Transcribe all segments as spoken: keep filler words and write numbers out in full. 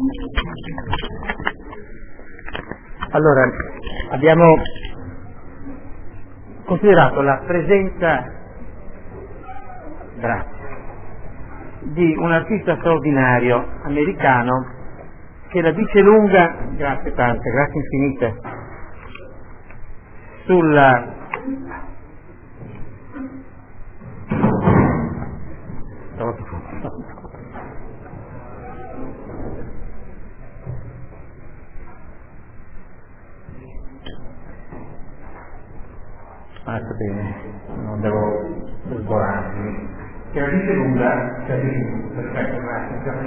Allora, abbiamo considerato la presenza, grazie, di un artista straordinario americano che la dice lunga, grazie tante, grazie infinite, sulla Ah, sta bene, non devo sborarmi. Che la dice lunga, cioè dice, perfetto, grazie, già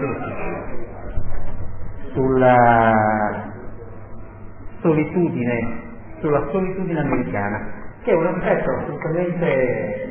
sulla solitudine, sulla solitudine americana, che è un aspetto assolutamente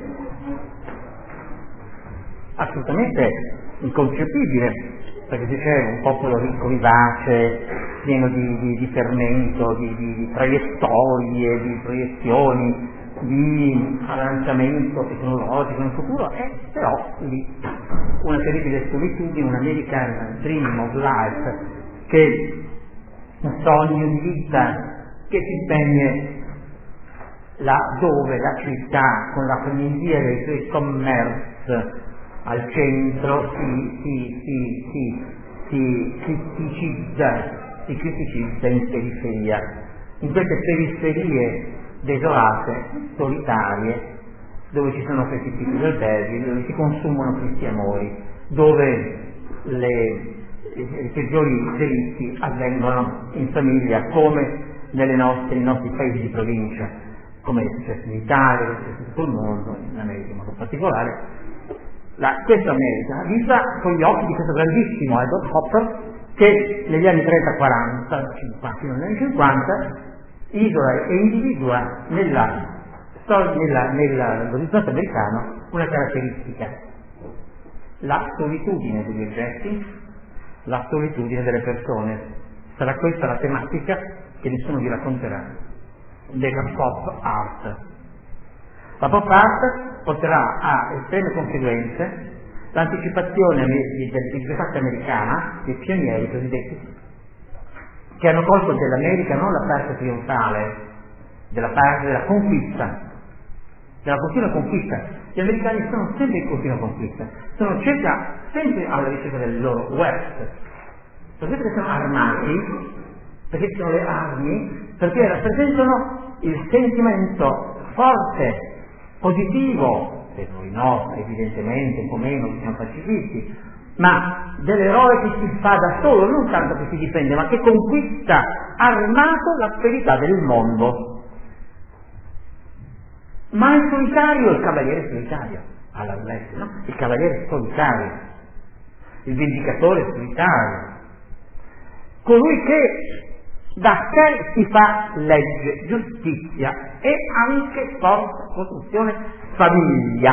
assolutamente inconcepibile, perché se c'è un popolo ricco, vivace, pieno di, di, di fermento, di, di, di traiettorie, di proiezioni, di avanzamento tecnologico nel futuro, è però lì una terribile solitudine, un American dream of life, che un sogno di vita che si spegne là dove la città, con la frenesia dei suoi commerci al centro, si, si, si, si, si criticizza, si criticizza in periferia, in queste periferie desolate, solitarie, dove ci sono questi tipi di alberghi, dove si consumano questi amori, dove le, i peggiori delitti avvengono in famiglia, come nelle nostre, nei nostri paesi di provincia, come è successo in Italia, come è successo in tutto il mondo, in America in modo particolare. La, questa America vista con gli occhi di questo grandissimo Edward Hopper, che negli anni trenta quaranta, cinquanta, fino agli anni cinquanta isola e individua nella storia, nell'orizzonte americano, una caratteristica: la solitudine degli oggetti, la solitudine delle persone. Sarà questa la tematica che nessuno vi racconterà della pop art. La pop art porterà a estreme conseguenze l'anticipazione dell'arte americana, dei pionieri cosiddetti, che hanno colto dell'America non la parte trionfale, della parte della conquista, della continua conquista. Gli americani sono sempre in continua conquista, sono cerca, sempre alla ricerca del loro West, perché sono armati, perché sono le armi, perché rappresentano il sentimento forte, positivo, per noi no, evidentemente un po' meno, che siamo pacifisti, ma dell'eroe che si fa da solo, non tanto che si difende, ma che conquista armato l'asperità del mondo. Ma il solitario, il cavaliere solitario, alla West, no? Il cavaliere solitario, il vendicatore solitario, colui che da sé si fa legge, giustizia e anche porta costruzione famiglia.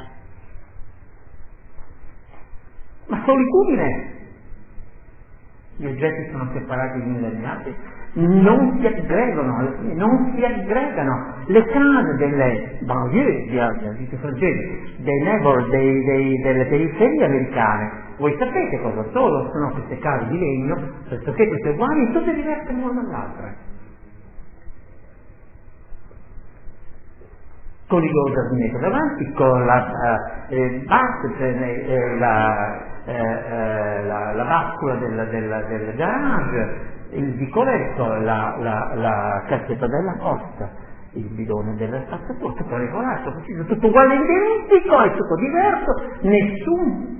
Ma solitudine. Gli oggetti sono separati gli uni dagli altri, non si aggregano, alla fine non si aggregano. Le case delle banlieue, dite francesi, dei neighbor, dei, dei, delle periferie americane, voi sapete cosa sono? Sono queste case di legno, pressoché tutte uguali, tutte diverse l'una dall'altra, con i loro giardinetti davanti, con la eh, bus, eh, la Eh, eh, la, la bascula del, del, del garage, il vicoletto, la, la, la cassetta della costa, il bidone della spazzatura, tutto regolato, tutto uguale, identico, è tutto diverso, nessun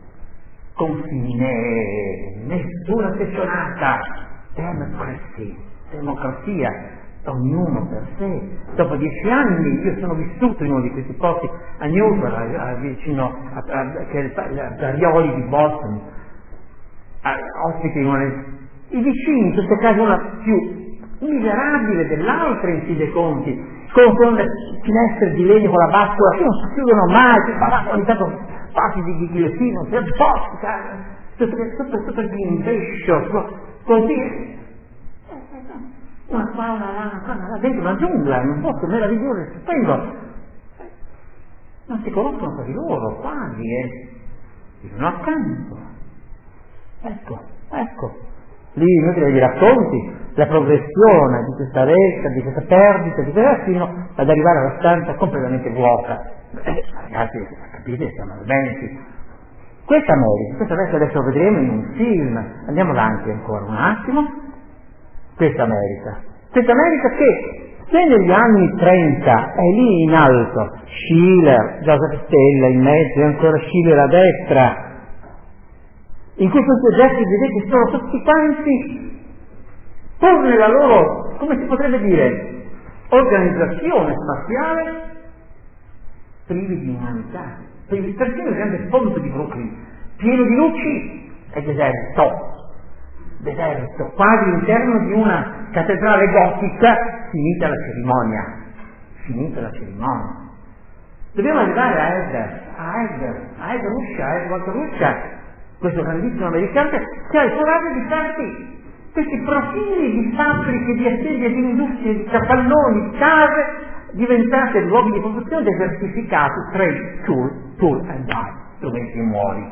confine, nessuna steccionata, democracy, democrazia, ognuno per sé. Dopo dieci anni io sono vissuto in uno di questi posti a Newport, vicino a, a, che è il Tarioli di Boston, a, ospite in una, i vicini, in queste case una più miserabile dell'altra in fin dei conti, con, con le finestre di legno con la bascula che non si chiudono mai, ogni tanto passi di ghigliottino, c'è bosca, tutto tutto di invescio, così. Una qua, una là, una là, dentro una giungla, in un posto meraviglioso e stupendo. Non si conoscono tra di loro, quasi, eh. Vivono accanto. Ecco, Ecco, lì inutile vi racconti la progressione di questa retta, di questa perdita, di quella fino ad arrivare alla stanza completamente vuota. Eh, ragazzi, capite, siamo armenti. Questa America, questa adesso, adesso lo vedremo in un film, andiamo avanti ancora un attimo, questa America, questa America che se negli anni trenta è lì in alto, Schiller, Joseph Stella in mezzo e ancora Schiller a destra, in cui questi oggetti vedete sono tutti quanti pur nella loro, come si potrebbe dire, organizzazione spaziale, privi di umanità, privi, persino il grande ponte di Brooklyn, pieno di luci, è deserto, deserto, quasi all'interno di una cattedrale gotica, finita la cerimonia, finita la cerimonia. Dobbiamo arrivare a Edgar, a Edgar, a Edgar Ruscia, a Edward Ruscia, questo grandissimo americano che ha il coraggio di farsi questi profili di fabbriche, di aziende, di industrie, di capannoni, di case diventate luoghi di produzione desertificati, trade, tool, tool and die, strumenti e muori.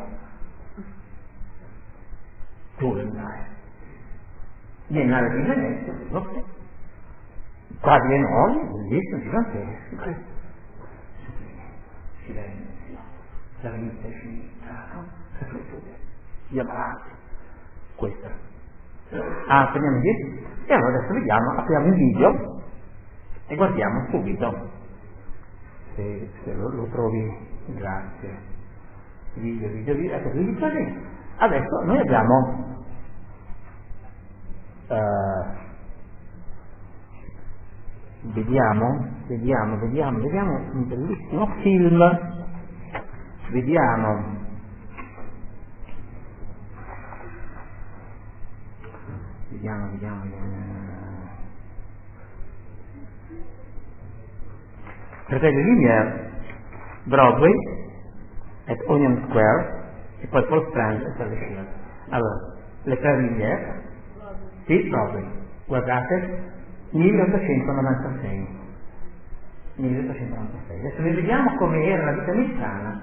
Tool and die. Biennale di Venezia, ok. Quadri enormi, bellissimi, giganteschi. Silenzio, la vita è finita, no? Gli ammazzi. Questa. Ah, prendiamo indietro. E allora adesso vediamo, apriamo il video e guardiamo subito. Se, se lo, lo trovi, grazie. Video, video, video, ecco, video così. Adesso noi abbiamo uh, vediamo, vediamo, vediamo, vediamo un bellissimo film. Vediamo Vediamo, vediamo, vediamo. Fratelli Lumière, Broadway, at Union Square, e poi Paul Strand e Charlie Sheen. Allora, le tre Lumière, sì, Broadway, guardate, milleottocentonovantasei. milleottocentonovantasei. Adesso ne vediamo come era la vita americana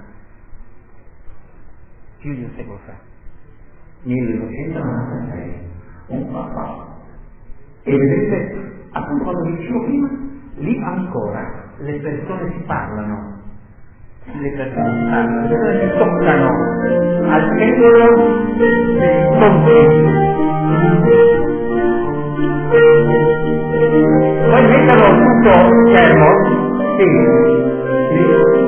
più di un secolo fa. milleottocentonovantasei. Un papà. E vedete, a confronto di dicevo prima, lì ancora le persone si parlano, le persone si parlano, le persone si toccano al centro dei ponti. Poi mettono tutto lo schermo, sì, sì.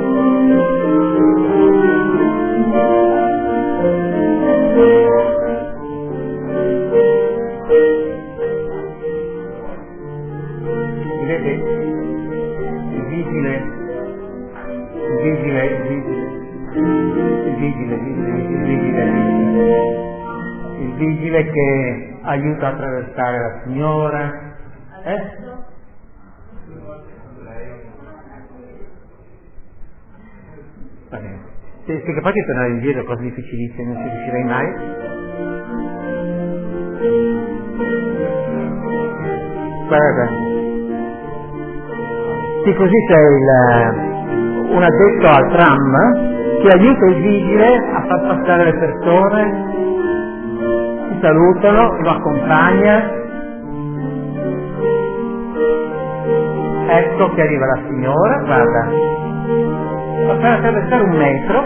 Che aiuta a attraversare la signora, eh? Va bene. Se, se capace di tornare indietro, cose difficilissime, non ci riuscirei mai. Guarda, sì, così c'è il, un addetto al tram che aiuta il vigile a far passare le persone. Salutano, lo accompagna, ecco che arriva la signora, guarda, va per attraversare un metro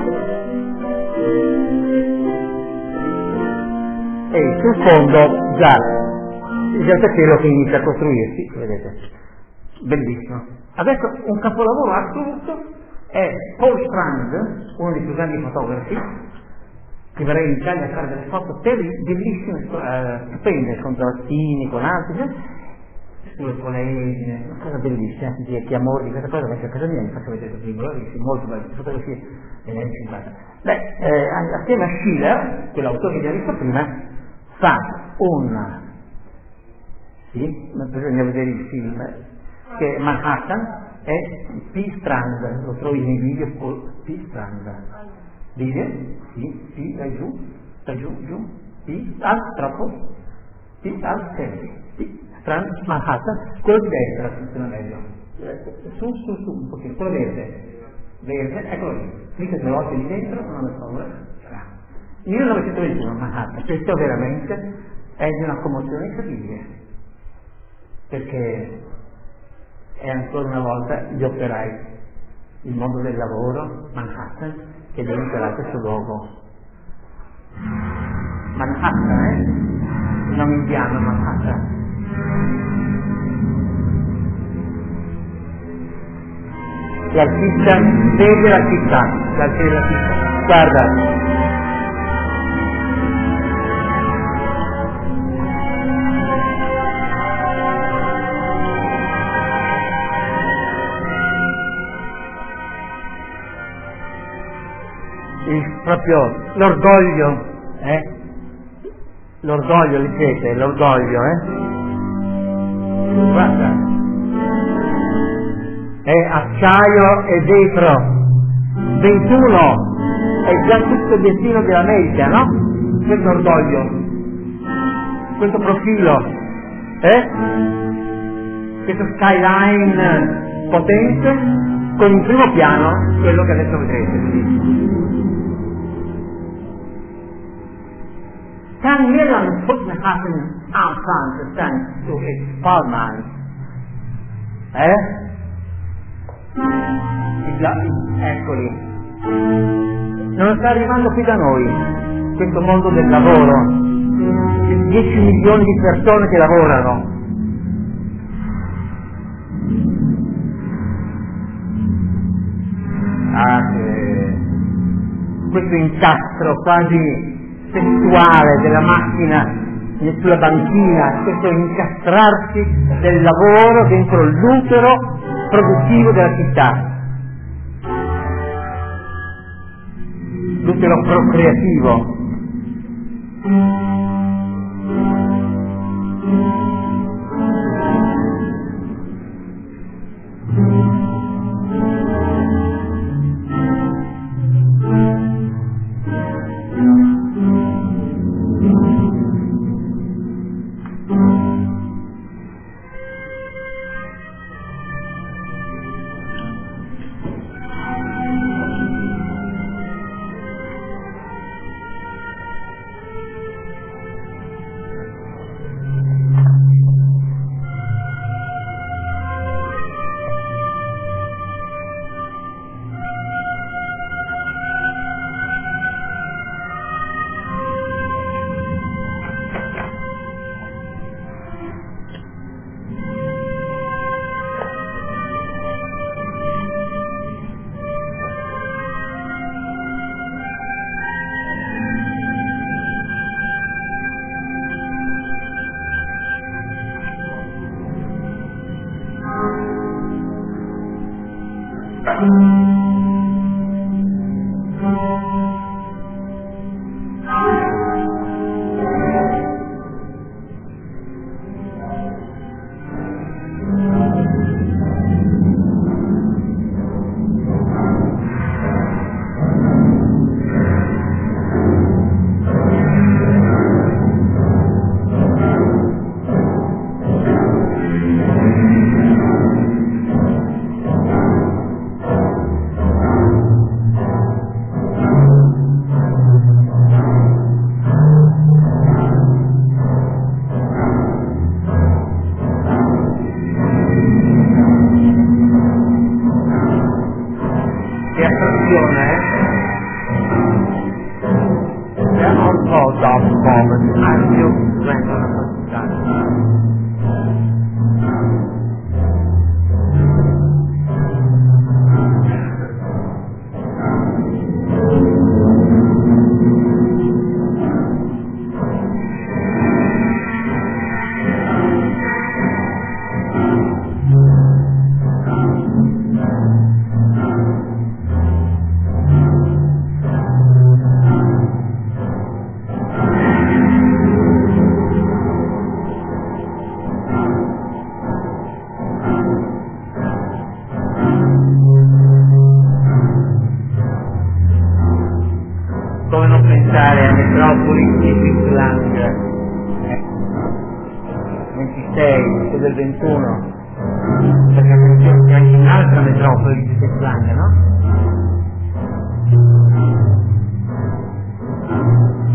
e sul fondo già il grattacielo che inizia a costruirsi, vedete, bellissimo. Adesso un capolavoro assoluto è Paul Strand, uno dei più grandi fotografi, che verrà in Italia a fare delle foto bellissime, uh, stupende, con Travattini, con altri, sulle polemiche, una cosa bellissima, di che amore di questa cosa, perché a casa mia mi faccio vedere tutti i gloriosi, molto belli, fotografie degli anni cinquanta. Beh, eh, assieme a Schiller, quell'autore che abbiamo visto prima, fa un, sì, bisogna vedere il film, che Manhattan è P. Strand, lo trovi nei video P. Strand. Video? Sì, sì, dai giù, dai giù, giù, sì, al, troppo, sì, al, sempre, sì, Strand, Manhattan, quello di destra funziona meglio, su, su, su, un pochino, quello verde, verde, eccolo lì, clicca due volte lì dentro, non ho paura, millenovecentoventuno Manhattan, questo veramente è di una commozione incredibile, perché è ancora una volta gli operai, il mondo del lavoro, Manhattan, che deve imparare questo luogo. Manhattan, eh? Il nome indiano, Manhattan. L'artista vede la città, l'artista della città. Guarda. Il, proprio l'orgoglio, eh? L'orgoglio, leggete, l'orgoglio, eh? Guarda. È acciaio e vetro. ventuno è già tutto il destino dell'America, no? Questo orgoglio, questo profilo, eh? Questo skyline potente con in primo piano quello che adesso vedrete. ten million put Manhattan out front thanks to its farmland. Eh? Eccoli, non sta arrivando qui da noi questo mondo del lavoro, dieci milioni di persone che lavorano, ah, che... questo incastro quasi sessuale della macchina sulla banchina, questo incastrarsi del lavoro dentro l'utero produttivo della città, l'utero procreativo. Del ventuno, perché attenzione c'è anche un'altra metropoli di Islanda, no?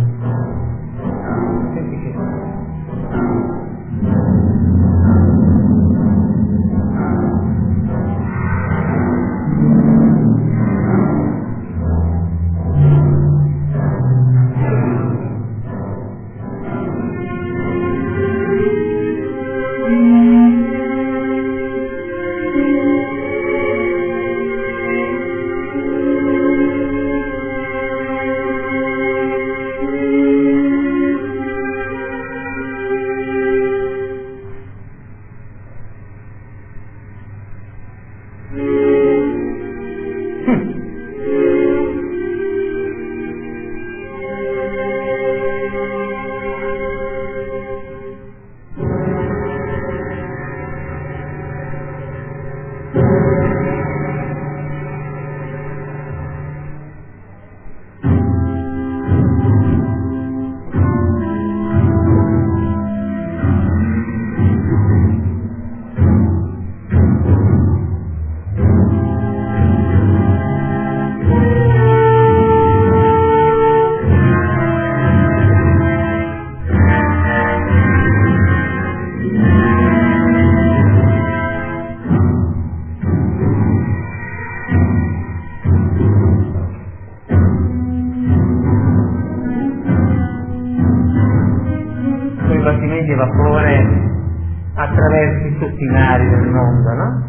dibattimenti a vapore attraverso tutti i mari del mondo, no?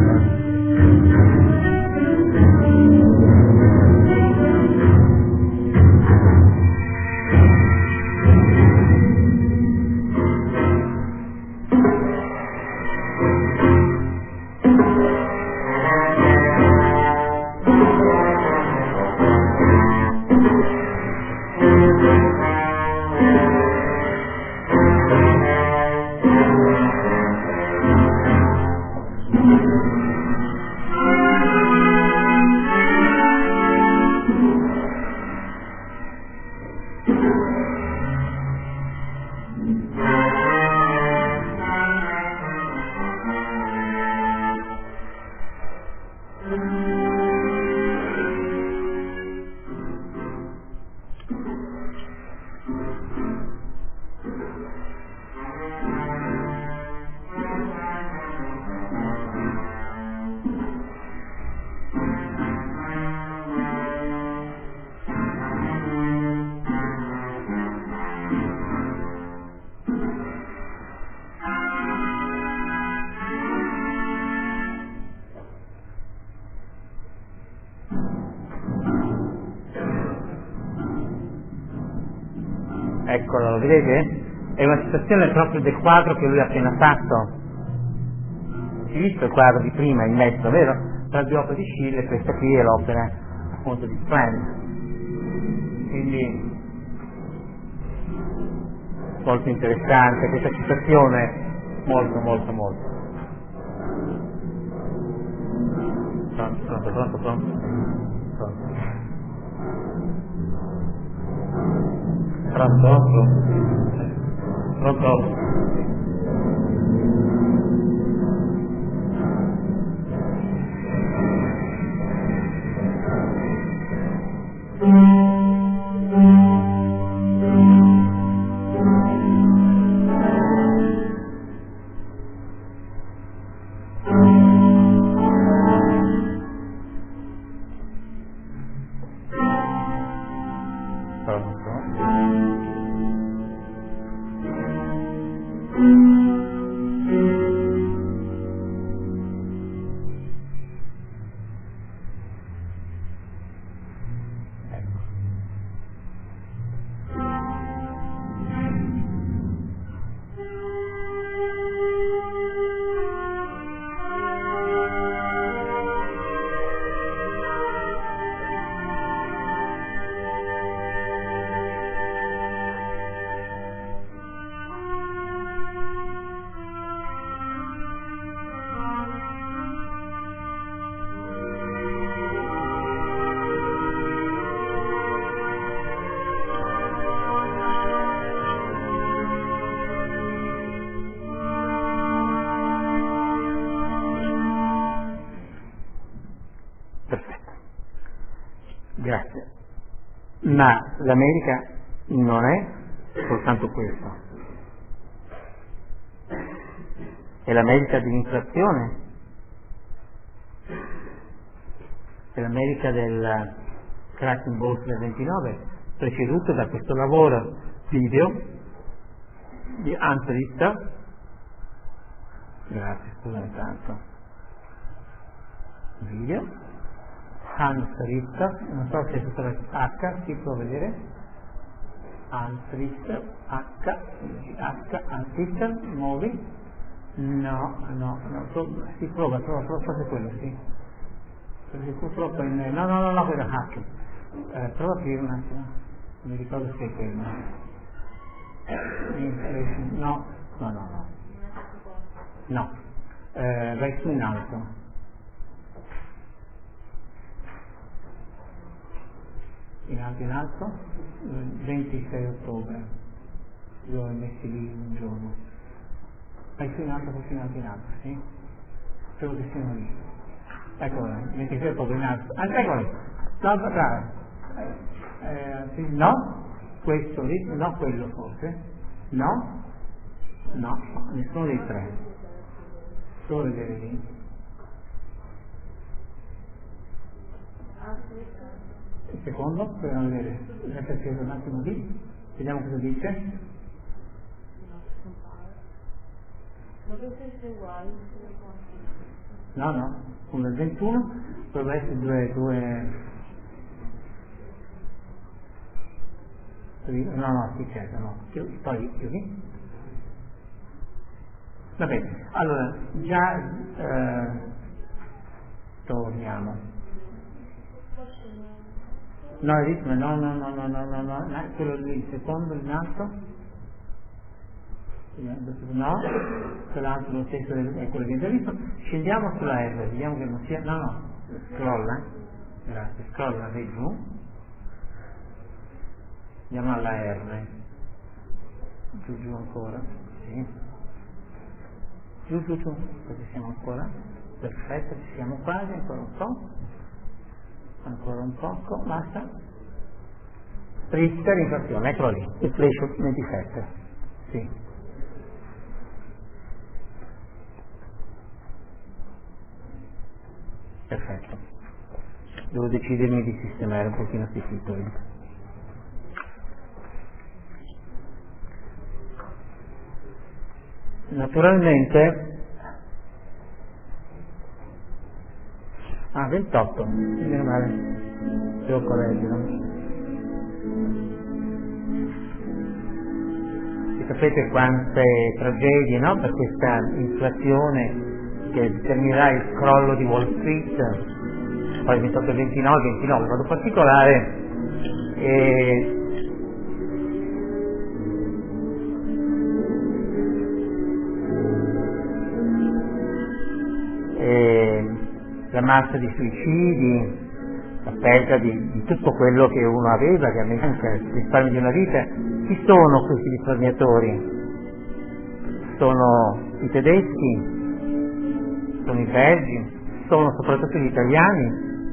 Eccolo, lo vedete? È una citazione proprio del quadro che lui ha appena fatto. Si è visto il quadro di prima in mezzo, vero? Tra due opere di Schiele, questa qui è l'opera appunto di Strand. Quindi molto interessante questa citazione, molto molto molto. Pronto, pronto, pronto, pronto. Pronto. Pronto? Pronto? Grazie. Ma l'America non è soltanto questo. È l'America dell'inflazione, è l'America del crack in borsa del ventinove, preceduto da questo lavoro video di Hans Richter. Grazie, scusate tanto. Video. Hans Richter, non so se è tutta la H, si può vedere. Hans Richter, H, H, Hans Richter, muovi. No, no, no, si prova, prova, prova, forse quello, sì. Perché purtroppo in... No, no, no, no, quello hack. Eh, prova a aprire un attimo, non mi ricordo se è quello. No, no, no, no. No, eh, vai su in alto. In alto, in alto, ventisei ottobre, li ho messi lì un giorno. Vai su in alto, vai su in alto, in alto, sì? Spero che siano lì. Eccolo, ventisei ottobre in alto. Ah, eccolo, no, bravo. Eh, sì, no? Questo lì, no quello forse? No? No, nessuno dei tre. Solo vedere lì. Il secondo, per vedere, resta acceso un attimo lì, vediamo cosa dice. No, no, uno e ventuno, dovrebbe essere due, due... No, no, sì, certo, no. Poi chiudi. Va bene, allora, già eh, torniamo. No, il ritmo, no, no, no, no, no, no, no, no, quello lì, il secondo, in alto. No, quell'altro lo stesso è quello che abbiamo visto. Scendiamo sulla R, vediamo che non sia. No, no, scrolla. Grazie, scrolla, vai giù. Andiamo alla R. Giù giù ancora. Sì. Giù giù giù. Così siamo ancora. Perfetto, ci siamo quasi, ancora un po'. Ancora un poco, basta. Triste l'inflazione, eccolo lì. Il flash ventisette. Sì. Perfetto, devo decidermi di sistemare un pochino questi titoli. Naturalmente, ah, ventotto, meno male, devo correggerlo. E sapete quante tragedie, no? Per questa inflazione che determinerà il crollo di Wall Street, poi ventotto e ventinove, ventinove, in modo particolare, e e la massa di suicidi, la perdita di, di tutto quello che uno aveva, che aveva anche il risparmio di una vita. Chi sono questi risparmiatori? Sono i tedeschi, sono i belgi, sono soprattutto gli italiani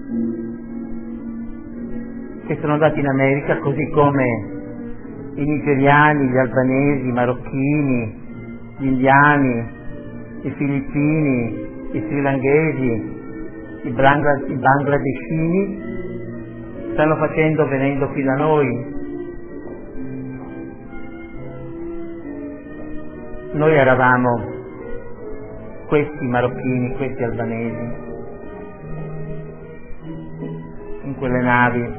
che sono andati in America, così come i nigeriani, gli albanesi, i marocchini, gli indiani, i filippini, i srilankesi, i, Bangla- i bangladeshini stanno facendo venendo qui da noi. Noi eravamo questi marocchini, questi albanesi in quelle navi.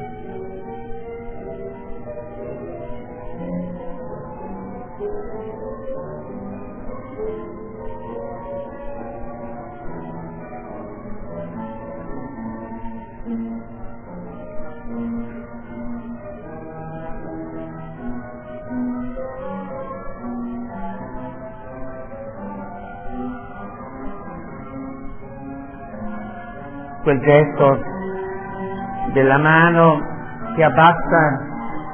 Quel gesto della mano che abbassa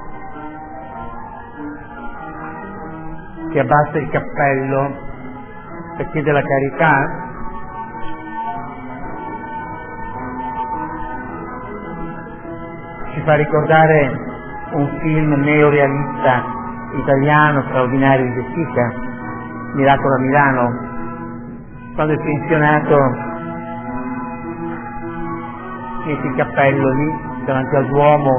che abbassa il cappello per chiedere la carità, ci fa ricordare un film neorealista italiano straordinario di De Sica, Miracolo a Milano, quando il pensionato mette il cappello lì davanti al Duomo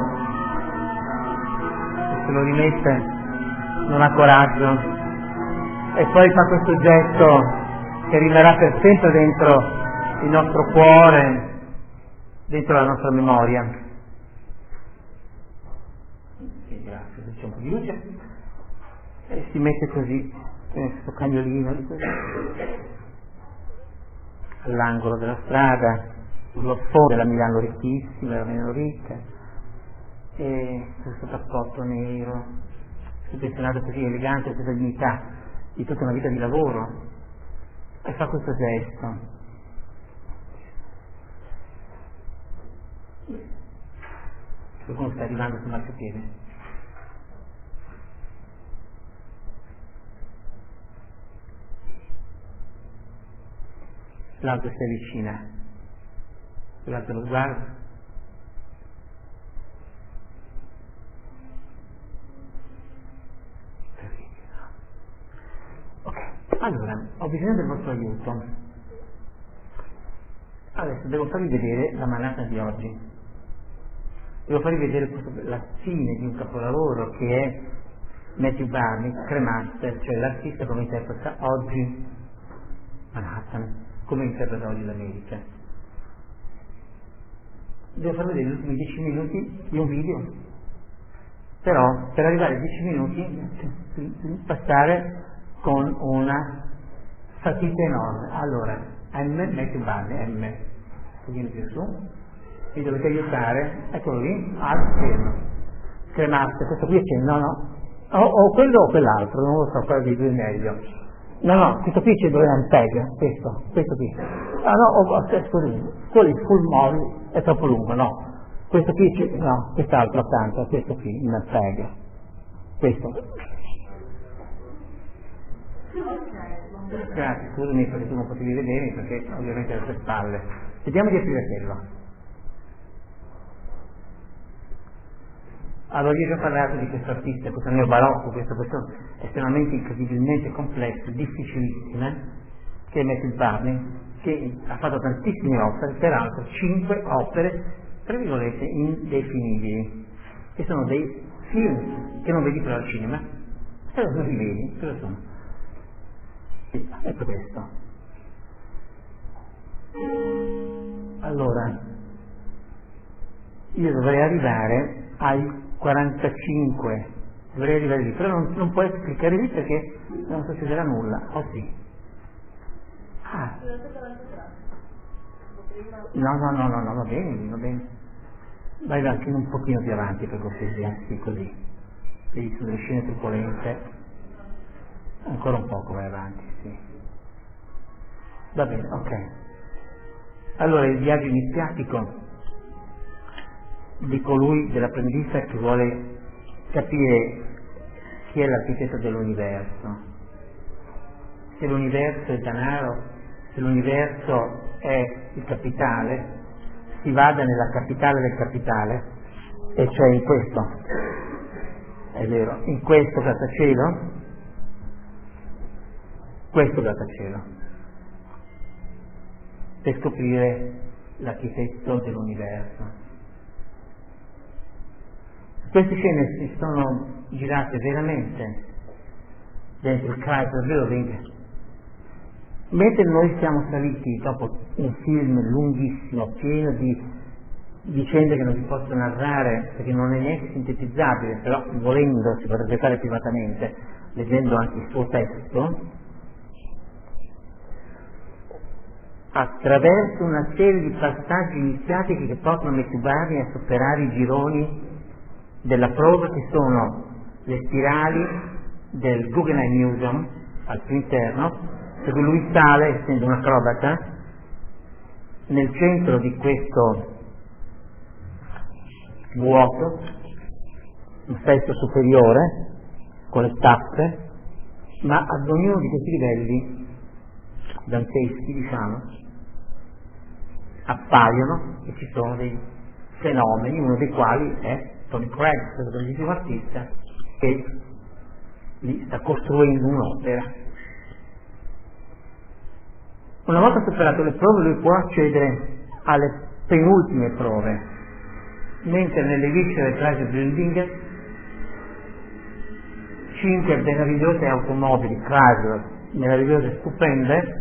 e se lo rimette, non ha coraggio, e poi fa questo gesto che rimarrà per sempre dentro il nostro cuore, dentro la nostra memoria. Sì, grazie, c'è un po' di luce, e si mette così, questo cagnolino all'angolo della strada, sullo sfondo della Milano ricchissima, della Milano ricca, e questo cappotto nero, questo pensionato così elegante, questa dignità di tutta una vita di lavoro, e fa questo gesto. Qualcuno sta arrivando sul marciapiede. L'auto si avvicina. Guardate lo sguardo. Ok, allora, ho bisogno del vostro aiuto. Adesso devo farvi vedere la manata di oggi. Devo farvi vedere questo, la fine di un capolavoro che è Matthew Barney, Cremaster, cioè l'artista come interpreta oggi Manhattan, come interpreta oggi l'America. Devo far vedere gli ultimi dieci minuti di un video, però per arrivare ai dieci minuti devi passare con una fatica enorme. Allora, M, Matthew Barney, M, vieni più su, mi dovete aiutare, eccolo lì, alt, fermo, cremasse, questo qui è che no, no, o, o quello o quell'altro, non lo so quale dei due è meglio. No, no, questo qui c'è dove è un tag, questo, questo qui. Ah no, oh, oh, scusi, quello il full moll è troppo lungo, no. Questo qui c'è, no, quest'altro accanto, questo qui, un tag. Questo. Grazie, scusami perché tu non potevi vedermi perché ovviamente alle tue spalle. Vediamo di aprire quello. Allora io ho già parlato di questo artista, questo neobarocco, questo, questo estremamente incredibilmente complesso, difficilissime, che è Matthew Barney, che ha fatto tantissime opere, peraltro cinque opere, tra virgolette, indefinibili, che sono dei film che non vedi però al cinema, se non li vedi, cosa sono? Sì, ecco questo. Allora, io dovrei arrivare ai quarantacinque, dovrei arrivare lì, però non, non puoi cliccare lì perché non succederà nulla, o oh, sì? Ah. No, no, no, no, no, va bene, va bene. Vai anche un pochino più avanti per cortesia, sì, così. Vedi sulle scene turbolente. Ancora un poco vai avanti, sì. Va bene, ok. Allora il viaggio iniziatico di colui, dell'apprendista che vuole capire chi è l'architetto dell'universo, se l'universo è denaro, se l'universo è il capitale, si vada nella capitale del capitale, e cioè in questo, è vero, in questo grattacielo, questo grattacielo, per scoprire l'architetto dell'universo. Queste scene si sono girate veramente dentro il Chrysler Building, mentre noi siamo saliti dopo un film lunghissimo, pieno di vicende che non si possono narrare perché non è neanche sintetizzabile, però volendo si potrebbe fare privatamente, leggendo anche il suo testo, attraverso una serie di passaggi iniziatici che portano Matthew Barney a superare i gironi della prova, che sono le spirali del Guggenheim Museum al suo interno, per cui lui sale, essendo un acrobata, nel centro di questo vuoto, un sesto superiore, con le tappe, ma ad ognuno di questi livelli danteschi, diciamo, appaiono e ci sono dei fenomeni, uno dei quali è Tony Craig, questo bellissimo artista che lì sta costruendo un'opera. Una volta superate le prove lui può accedere alle penultime prove, mentre nelle viscere del Chrysler Building cinque meravigliose automobili Chrysler, meravigliose, stupende,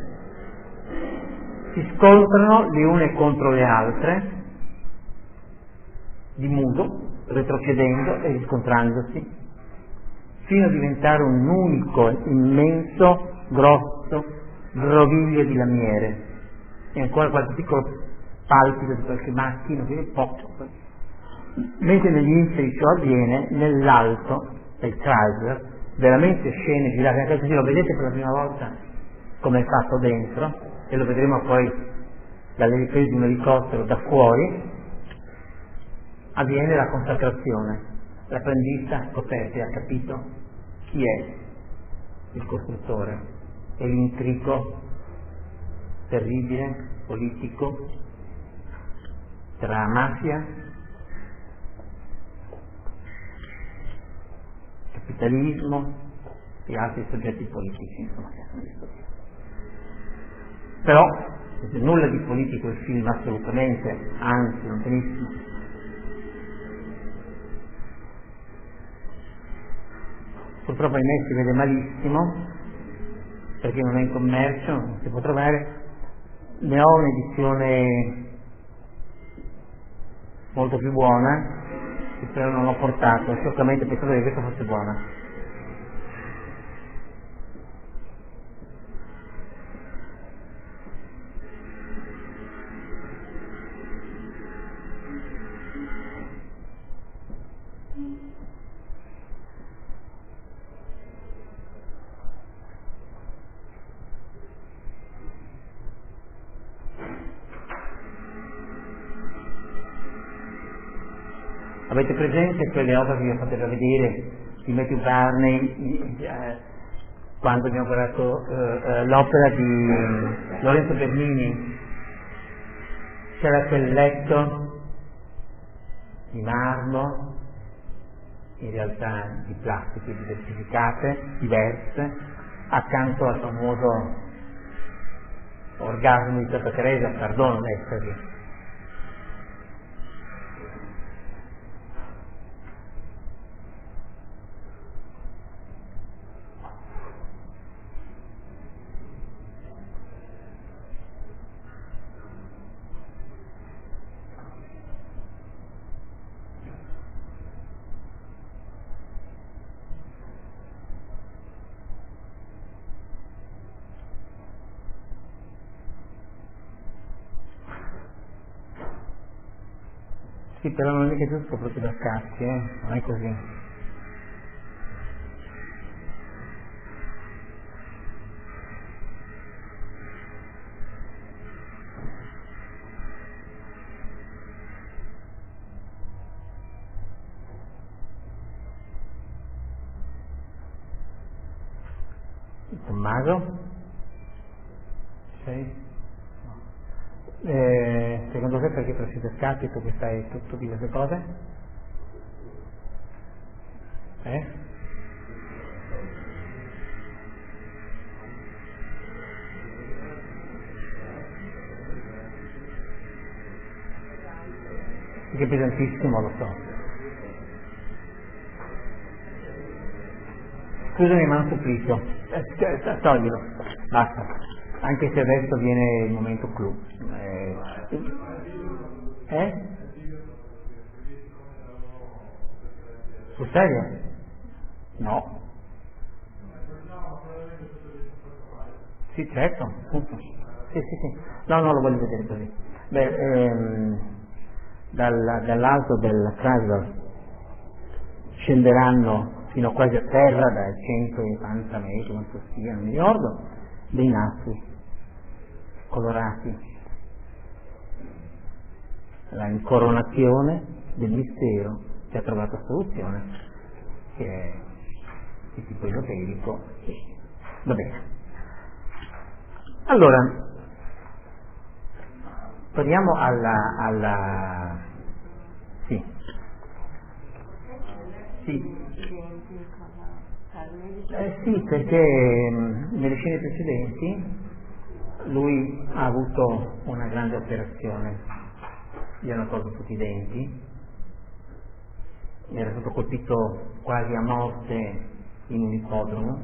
si scontrano le une contro le altre di muso, retrocedendo e riscontrandosi, fino a diventare un unico, immenso, grosso groviglio di lamiere, e ancora qualche piccolo palpito di qualche macchina, quindi poco. Mentre negli inferi ciò avviene, nell'alto del Chrysler, veramente scene girate, anche se lo vedete per la prima volta come è fatto dentro, e lo vedremo poi dalle riprese di un elicottero da fuori, avviene la consacrazione. L'apprendista ha scoperto e ha capito chi è il costruttore, e l'intrico terribile, politico, tra mafia, capitalismo e altri soggetti politici, insomma, che sono discutibili. Però nulla di politico il film, assolutamente, anzi, lontanissimo. Purtroppo ahimè si vede malissimo, perché non è in commercio, non si può trovare. Ne ho un'edizione molto più buona, che però non l'ho portato, certamente pensavo che questa fosse buona. Avete presente quelle opere che vi ho fatto già vedere di Matthew Barney, eh, quando abbiamo guardato eh, eh, l'opera di Lorenzo Bernini? C'era quel letto di marmo, in realtà di plastiche diversificate, diverse, accanto al famoso orgasmo di Santa Teresa, perdono l'estasi. Sì, però non è che giusto proprio da scatti, eh? Non è così. Tommaso? Sei? Eh, secondo te perché procede scatti tu che sai tutto di queste cose? Eh? Perché è pesantissimo, lo so. Scusami, ma non supplico. Eh, toglilo, basta. Anche se adesso viene il momento clou. Eh? eh? Sul serio? No. Sì, certo, appunto. Sì, sì, sì. No, no, lo voglio vedere così. Beh, ehm, dal, dall'alto del Chrysler scenderanno fino quasi a terra, dai centottanta metri, quanto sia, non mi ricordo, dei nastri colorati. La incoronazione del mistero che ha trovato soluzione, che è di tipo esoterico. Va bene. Allora, torniamo alla... alla... sì. Sì. Eh, sì, perché mh, nelle scene precedenti lui ha avuto una grande operazione, gli hanno tolto tutti i denti, era stato colpito quasi a morte in un ippodromo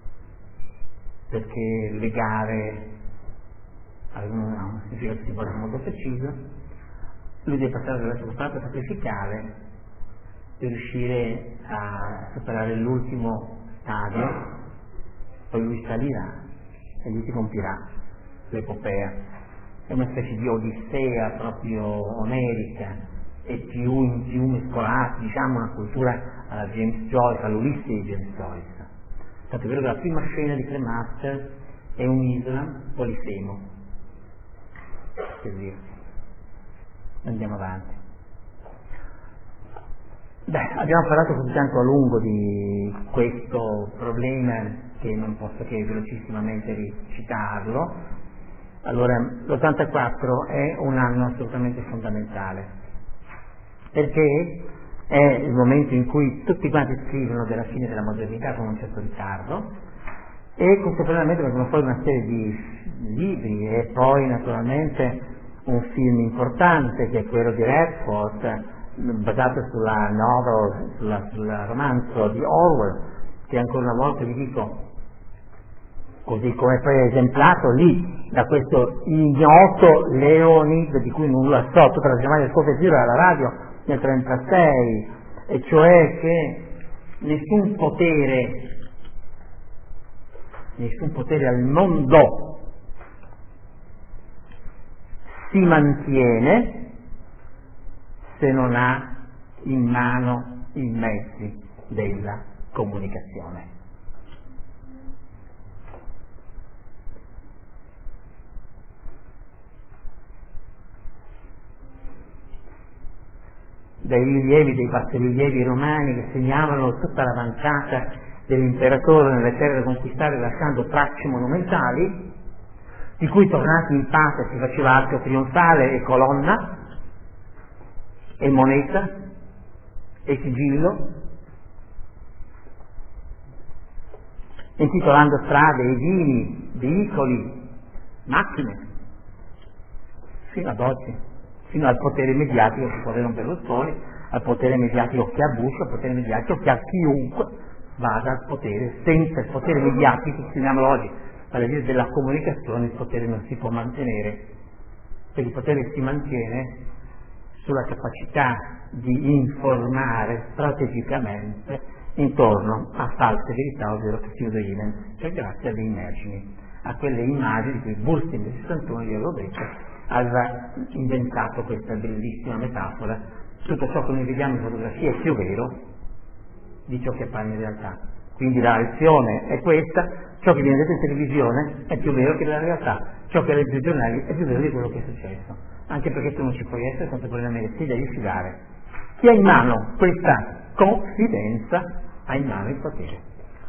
perché le gare avevano un significato simbolico molto preciso. Lui deve passare attraverso lo stato sacrificale per riuscire a superare l'ultimo stadio, poi lui salirà e lui si compirà l'epopea. È una specie di odissea proprio omerica e più in più mescolati, diciamo una cultura alla James Joyce, all'Ulisse di James Joyce. Tanto è vero che la prima scena di Clemats è un'isola Polisemo. Per dirsi. Andiamo avanti. Beh, abbiamo parlato così tanto a lungo di questo problema che non posso che velocissimamente ricitarlo. Allora, l'ottantaquattro è un anno assolutamente fondamentale, perché è il momento in cui tutti quanti scrivono della fine della modernità con un certo ritardo e contemporaneamente vengono fuori una serie di libri e poi naturalmente un film importante che è quello di Redford, basato sulla novel, sulla, sul romanzo di Orwell, che ancora una volta vi dico così come poi è esemplato lì da questo ignoto Leonid di cui nulla so, tutta la Germania scorsa gira alla radio nel trentasei, e cioè che nessun potere, nessun potere al mondo si mantiene se non ha in mano i mezzi della comunicazione. Dai rilievi, dei bassorilievi romani che segnavano tutta l'avanzata dell'imperatore nelle terre da conquistare lasciando tracce monumentali, di cui tornati in pace si faceva arco trionfale e colonna e moneta e sigillo, intitolando strade, edini, veicoli, macchine, fino ad oggi, fino al potere mediatico che può avere un Berlusconi, al potere mediatico che ha Bush, al potere mediatico che ha chiunque vada al potere. Senza il potere mediatico, chiamiamolo oggi, alla via della comunicazione, il potere non si può mantenere, perché il potere si mantiene sulla capacità di informare strategicamente intorno a false verità, ovvero pseudo-evidence, cioè grazie alle immagini, a quelle immagini che Burstyn del sessantuno, io avevo detto, aveva inventato questa bellissima metafora: tutto ciò che noi vediamo in fotografia è più vero di ciò che appare in realtà. Quindi la lezione è questa: ciò che viene detto in televisione è più vero che la realtà, ciò che legge i giornali è più vero di quello che è successo, anche perché tu non ci puoi essere contemporaneamente, ti devi fidare. Chi ha in mano questa confidenza ha in mano il potere.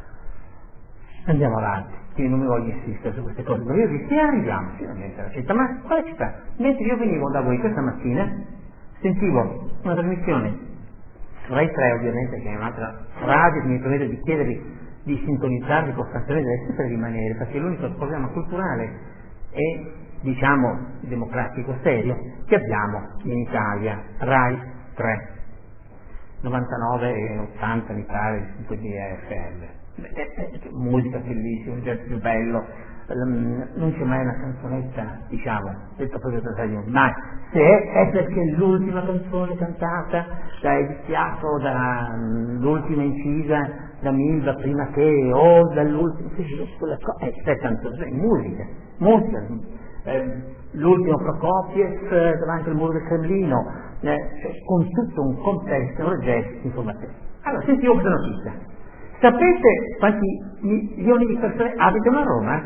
Andiamo avanti, quindi non mi voglio insistere su queste cose, ma io dico: che arriviamo finalmente alla città. Ma quale città? Mentre io venivo da voi questa mattina, sentivo una trasmissione su Rai tre, ovviamente, che è un'altra radio che mi permette di chiedervi di sintonizzarvi costantemente e sempre rimanere, perché è l'unico programma culturale e, diciamo, democratico serio che abbiamo in Italia, Rai tre, novantanove e ottanta mi pare di F M. Musica bellissima, un jazz più bello, non c'è mai una canzonetta, diciamo, detto proprio da taglio, mai. Se è, è perché l'ultima canzone cantata da Edith Piaf, dall'ultima incisa da Milva prima che, o dall'ultima, eh, è canzone, musica, musica, eh, l'ultimo Prokofiev davanti al muro del Cremlino, eh, cioè, con tutto un contesto, un gesto, insomma. Allora, sentivo questa notizia. Sapete quanti milioni di persone abitano a Roma?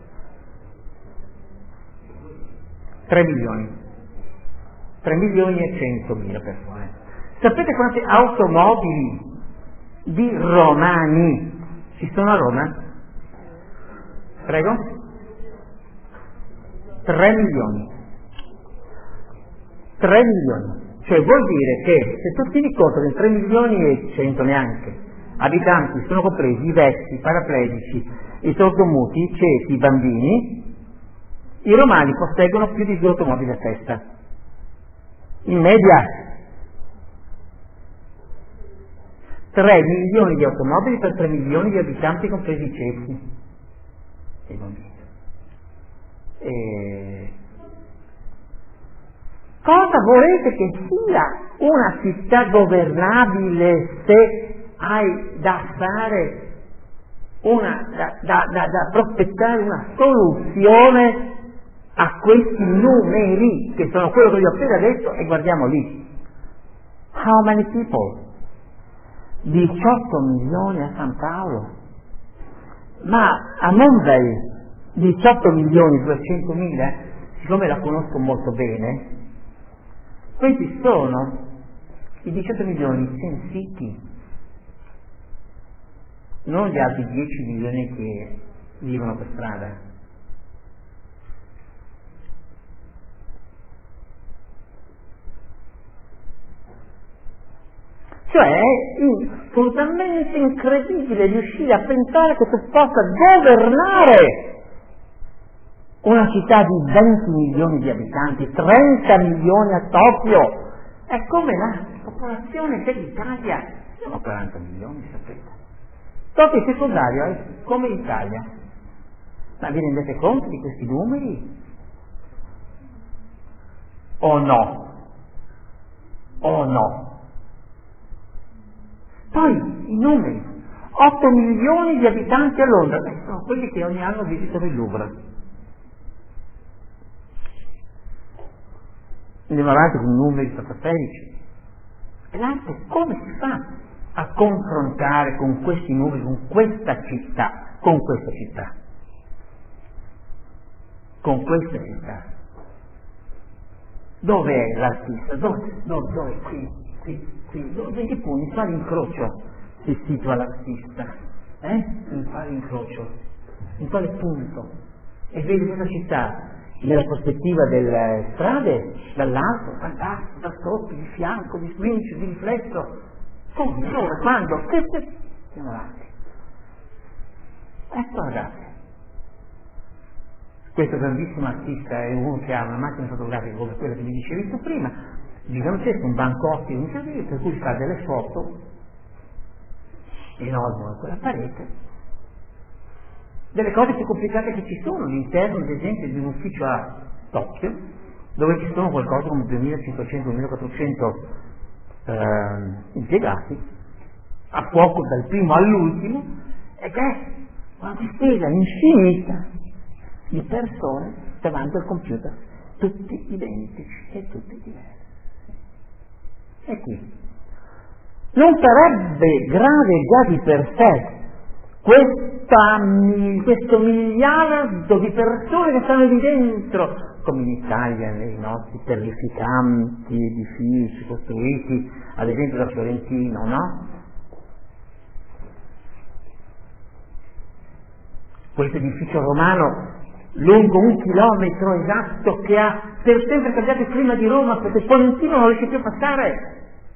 tre milioni. tre milioni e centomila persone. Sapete quante automobili di romani ci sono a Roma? Prego? tre milioni. tre milioni. Cioè vuol dire che se tu tieni conto che tre milioni e cento neanche abitanti sono compresi i vecchi, i paraplegici, i sordomuti, i ciechi, i bambini, i romani posseggono più di due automobili a testa. In media tre milioni di automobili per tre milioni di abitanti, compresi i ciechi e i bambini. E... cosa volete che sia una città governabile se hai da fare una, da, da, da, da prospettare una soluzione a questi numeri che sono quello che vi ho appena detto? E guardiamo lì, how many people? diciotto milioni a San Paolo, ma a Monvey diciotto milioni duecentomila, siccome la conosco molto bene, questi sono i diciotto milioni censiti, non gli altri dieci milioni che vivono per strada. Cioè è assolutamente incredibile riuscire a pensare che tu possa governare una città di venti milioni di abitanti, trenta milioni a Tokyo. È come la popolazione dell'Italia, siamo quaranta milioni, sapete. Tokyo è secondario, è come l'Italia. Ma vi rendete conto di questi numeri? O no? O no? Poi i numeri: otto milioni di abitanti a Londra, eh, sono quelli che ogni anno visitano il Louvre. Andiamo avanti con numeri stratosferici. E l'arte come si fa a confrontare con questi numeri, con questa città, con questa città? Con questa città. Dove è l'artista? Dove? Dove? Dove? Qui, qui, qui. Dove? In che punto? In quale incrocio si situa l'artista? Eh? In quale incrocio? In quale punto? E vedi questa città nella prospettiva delle strade, dall'alto, fantastico, da sotto, di fianco, di spincio, di riflesso. Come? Dove? Quando? Che se... Andiamo avanti. Ecco ragazzi. Questo grandissimo artista è uno che ha una macchina fotografica come quella che vi dicevi tu prima, gigantesco, un bancotto, un servizio, per cui fa delle foto enormi a quella parete, delle cose più complicate che ci sono all'interno, ad esempio, di un ufficio a Tokyo, dove ci sono qualcosa come duemilacinquecento duemilaquattrocento eh, impiegati, a fuoco dal primo all'ultimo, ed è una distesa infinita di persone davanti al computer, tutti identici e tutti diversi. E qui non sarebbe grave già di per sé questa, questo miliardo di persone che stanno lì dentro, come in Italia nei nostri terrificanti edifici costruiti ad esempio da Fiorentino, no? Questo edificio romano lungo un chilometro esatto che ha per sempre cambiato il clima di Roma, perché il Ponentino non riesce più a passare,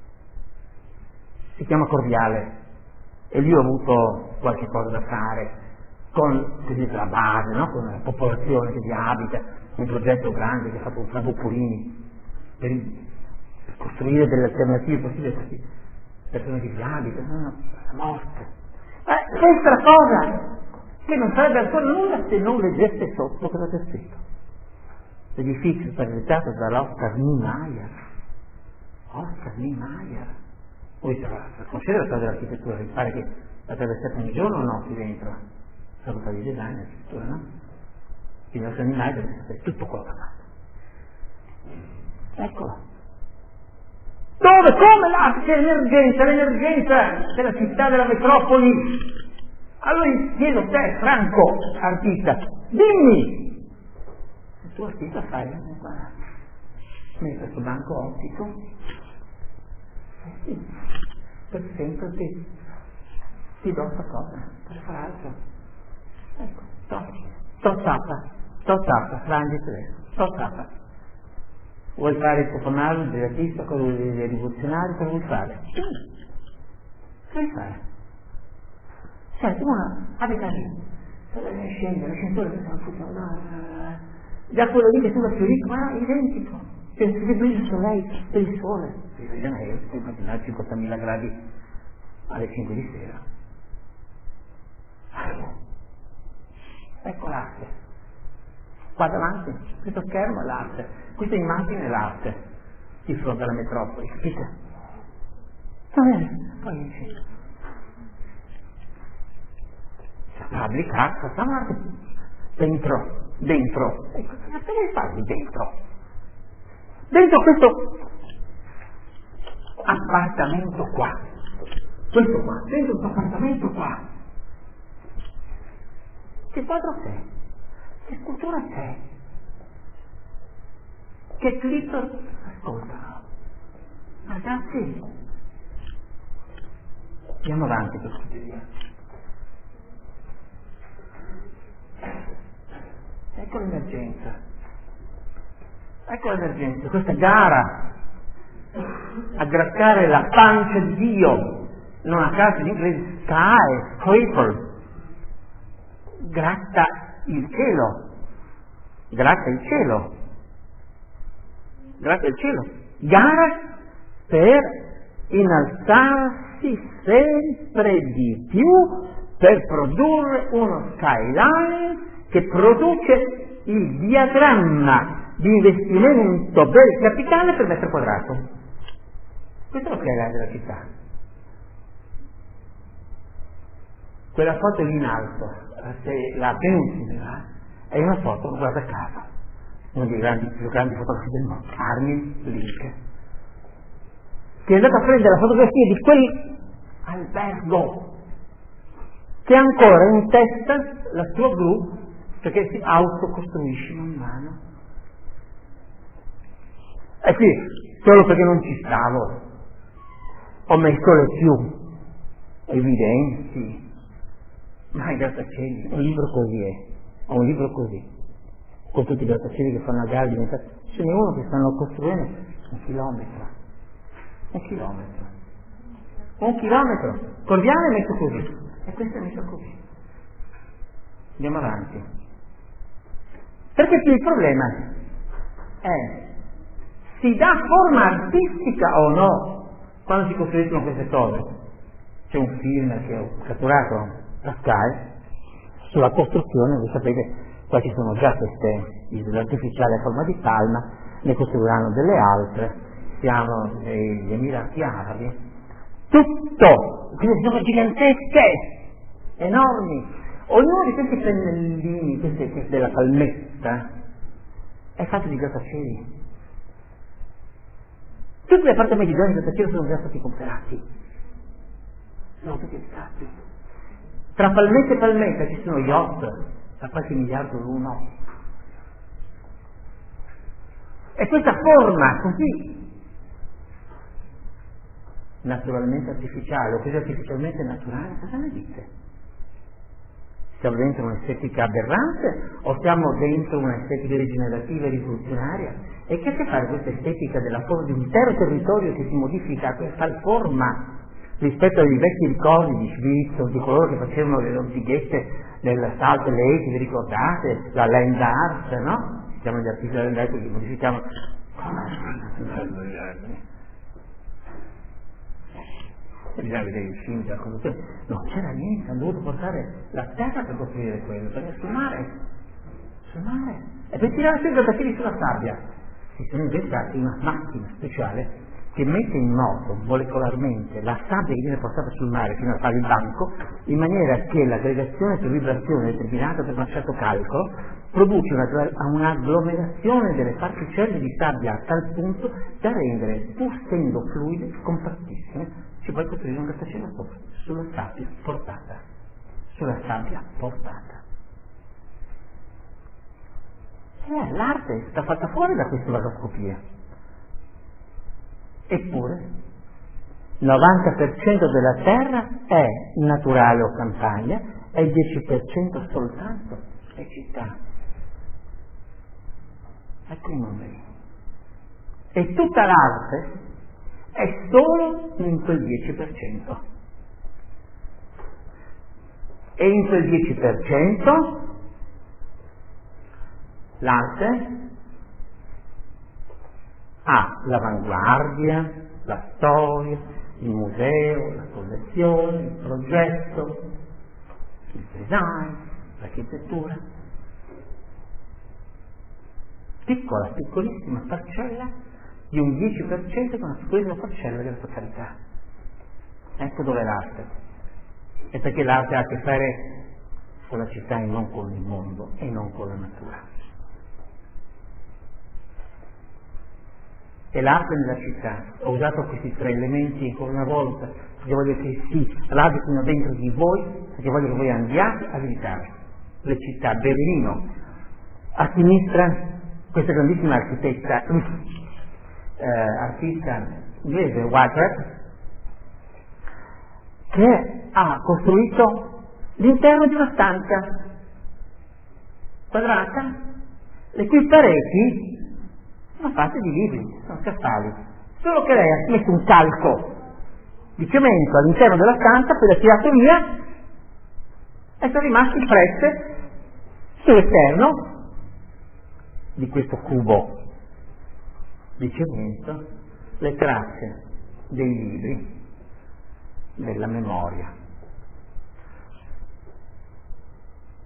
si chiama Corviale, e lì ho avuto qualche cosa da fare con così, la base, no? Con la popolazione che vi abita, un progetto grande che ha fatto un Franco Purini per, per costruire delle alternative possibili a queste persone che vi abitano, no? La morte. Eh, questa cosa che non sarebbe ancora nulla se non leggeste sotto cosa c'è scritto. L'edificio presentato dall'Oscar Niemeyer. Oscar Niemeyer. Voi conoscete la storia dell'architettura? Mi pare che potrebbe essere un giorno o no qui dentro. Facoltà di design, architettura, no? Quindi Oscar Niemeyer deve sapere tutto quello che ha fatto. Eccolo. Dove? Come l'arte? C'è l'emergenza, l'emergenza della città, della metropoli. Allora chiedo te, Franco, artista, dimmi, il tuo artista fai, guarda, metti questo banco ottico, eh sì, per sempre ti, ti do questa cosa, per fare altro. Ecco, sto, sto tappa, sto tappa, Frangi tedesco, sto tappa. Vuoi fare il toponario dell'artista, quello dei rivoluzionari, cosa vuoi fare? Sì, cosa vuoi fare? Senti, una abita lì, scende, l'ascensore che sta funzionando, già quello lì che tu la fiorito, ma è identico, che si brilla su lei per il sole. Rio de Janeiro, puoi immaginare cinquantamila gradi alle cinque di sera. Ecco l'arte. Qua davanti, questo schermo è l'arte, questa immagine è l'arte, di fronte alla metropoli, capite? Va bene, poi public art, stiamo dentro, dentro, e cosa devi fare lì dentro? Dentro questo appartamento qua, questo qua, dentro questo appartamento qua, che quadro c'è? Che scultura c'è? Che clip? Ascolta, ragazzi, andiamo avanti per cortesia. Ecco l'emergenza, ecco l'emergenza, questa gara a grattare la pancia di Dio, non a caso in inglese sky, scraper, gratta il cielo, gratta il cielo, gratta il cielo, gara per innalzarsi sempre di più, per produrre uno skyline che produce il diagramma di investimento del capitale per metro quadrato. Questo è lo che è l'area della città. Quella foto lì in alto, se la penultima, è una foto, guarda caso, uno dei grandi, più grandi fotografi del mondo, Armin Link, che è andato a prendere la fotografia di quell'albergo che ha ancora in testa la sua gru, perché si autocostruisce man mano. E qui, solo perché non ci stavo, ho messo le più evidenti, ma i grattacieli, un libro così è, ho un libro così, con tutti i grattacieli che fanno a gara diventati, ce n'è uno che stanno costruendo un chilometro, un chilometro, un chilometro, Corviano è messo così, e questo è messo così. Andiamo avanti. Perché qui il problema è, si dà forma artistica o no quando si costruiscono queste cose? C'è un film che ho catturato da Sky sulla costruzione, voi sapete, qua ci sono già queste isole artificiali a forma di palma, ne costruiranno delle altre, siamo negli Emirati Arabi, tutto, quindi sono gigantesche, enormi, ognuno di questi pennellini, queste, queste della palmetta, è fatto di grattacieli. Tutti gli appartamenti di ogni grattacielo sono già stati comprati, sono tutti abitati. Tra palmetta e palmetta ci sono yacht da qualche miliardo l'uno. E questa forma così naturalmente artificiale o così artificialmente naturale, cosa ne dite? Siamo dentro un'estetica aberrante o siamo dentro un'estetica rigenerativa e rivoluzionaria? E che ha a che fare questa estetica della forma di un intero territorio che si modifica a questa forma rispetto ai vecchi ricordi di Schwitz o di coloro che facevano le ortighette del Salt Lake, vi ricordate? La land art, no? Siamo gli artisti della land art che modificavano. Bisogna vedere il film della costruzione. Non c'era niente, hanno dovuto portare la terra per costruire quello, perché sul mare, sul mare, e per tirare sempre i grattacieli sulla sabbia. Si sono inventati una macchina speciale che mette in moto molecolarmente la sabbia che viene portata sul mare fino a fare il banco, in maniera che l'aggregazione per vibrazione determinata per un certo calcolo produce una, un'agglomerazione delle particelle di sabbia a tal punto da rendere, pur essendo fluide, compattissime, ci puoi costruire un grattacielo sopra, sulla sabbia portata, sulla sabbia portata. Eh, l'arte è stata fatta fuori da queste vagoscopie. Eppure, il novanta per cento della terra è naturale o campagna e il dieci per cento soltanto è città. Ecco i numeri. E tutta l'arte è solo in quel dieci per cento. E in quel dieci per cento l'arte ha l'avanguardia, la storia, il museo, la collezione, il progetto, il design, l'architettura. Piccola, piccolissima parcella di un dieci per cento con una piccolissima parcella della totalità. Ecco dove è l'arte. E perché l'arte ha a che fare con la città e non con il mondo e non con la natura. E l'arte nella città. Ho usato questi tre elementi ancora una volta perché voglio che si radicino dentro di voi, perché voglio che voi andiate a visitare le città. Berlino, a sinistra questa grandissima architetta eh, artista inglese Whitehurst, che ha costruito l'interno di una stanza quadrata, le cui pareti sono fatte di libri, sono scaffali, solo che lei ha messo un calco di cemento all'interno della stanza, poi l'ha tirato via e sono rimasti impresse sull'esterno di questo cubo di cemento le tracce dei libri, della memoria.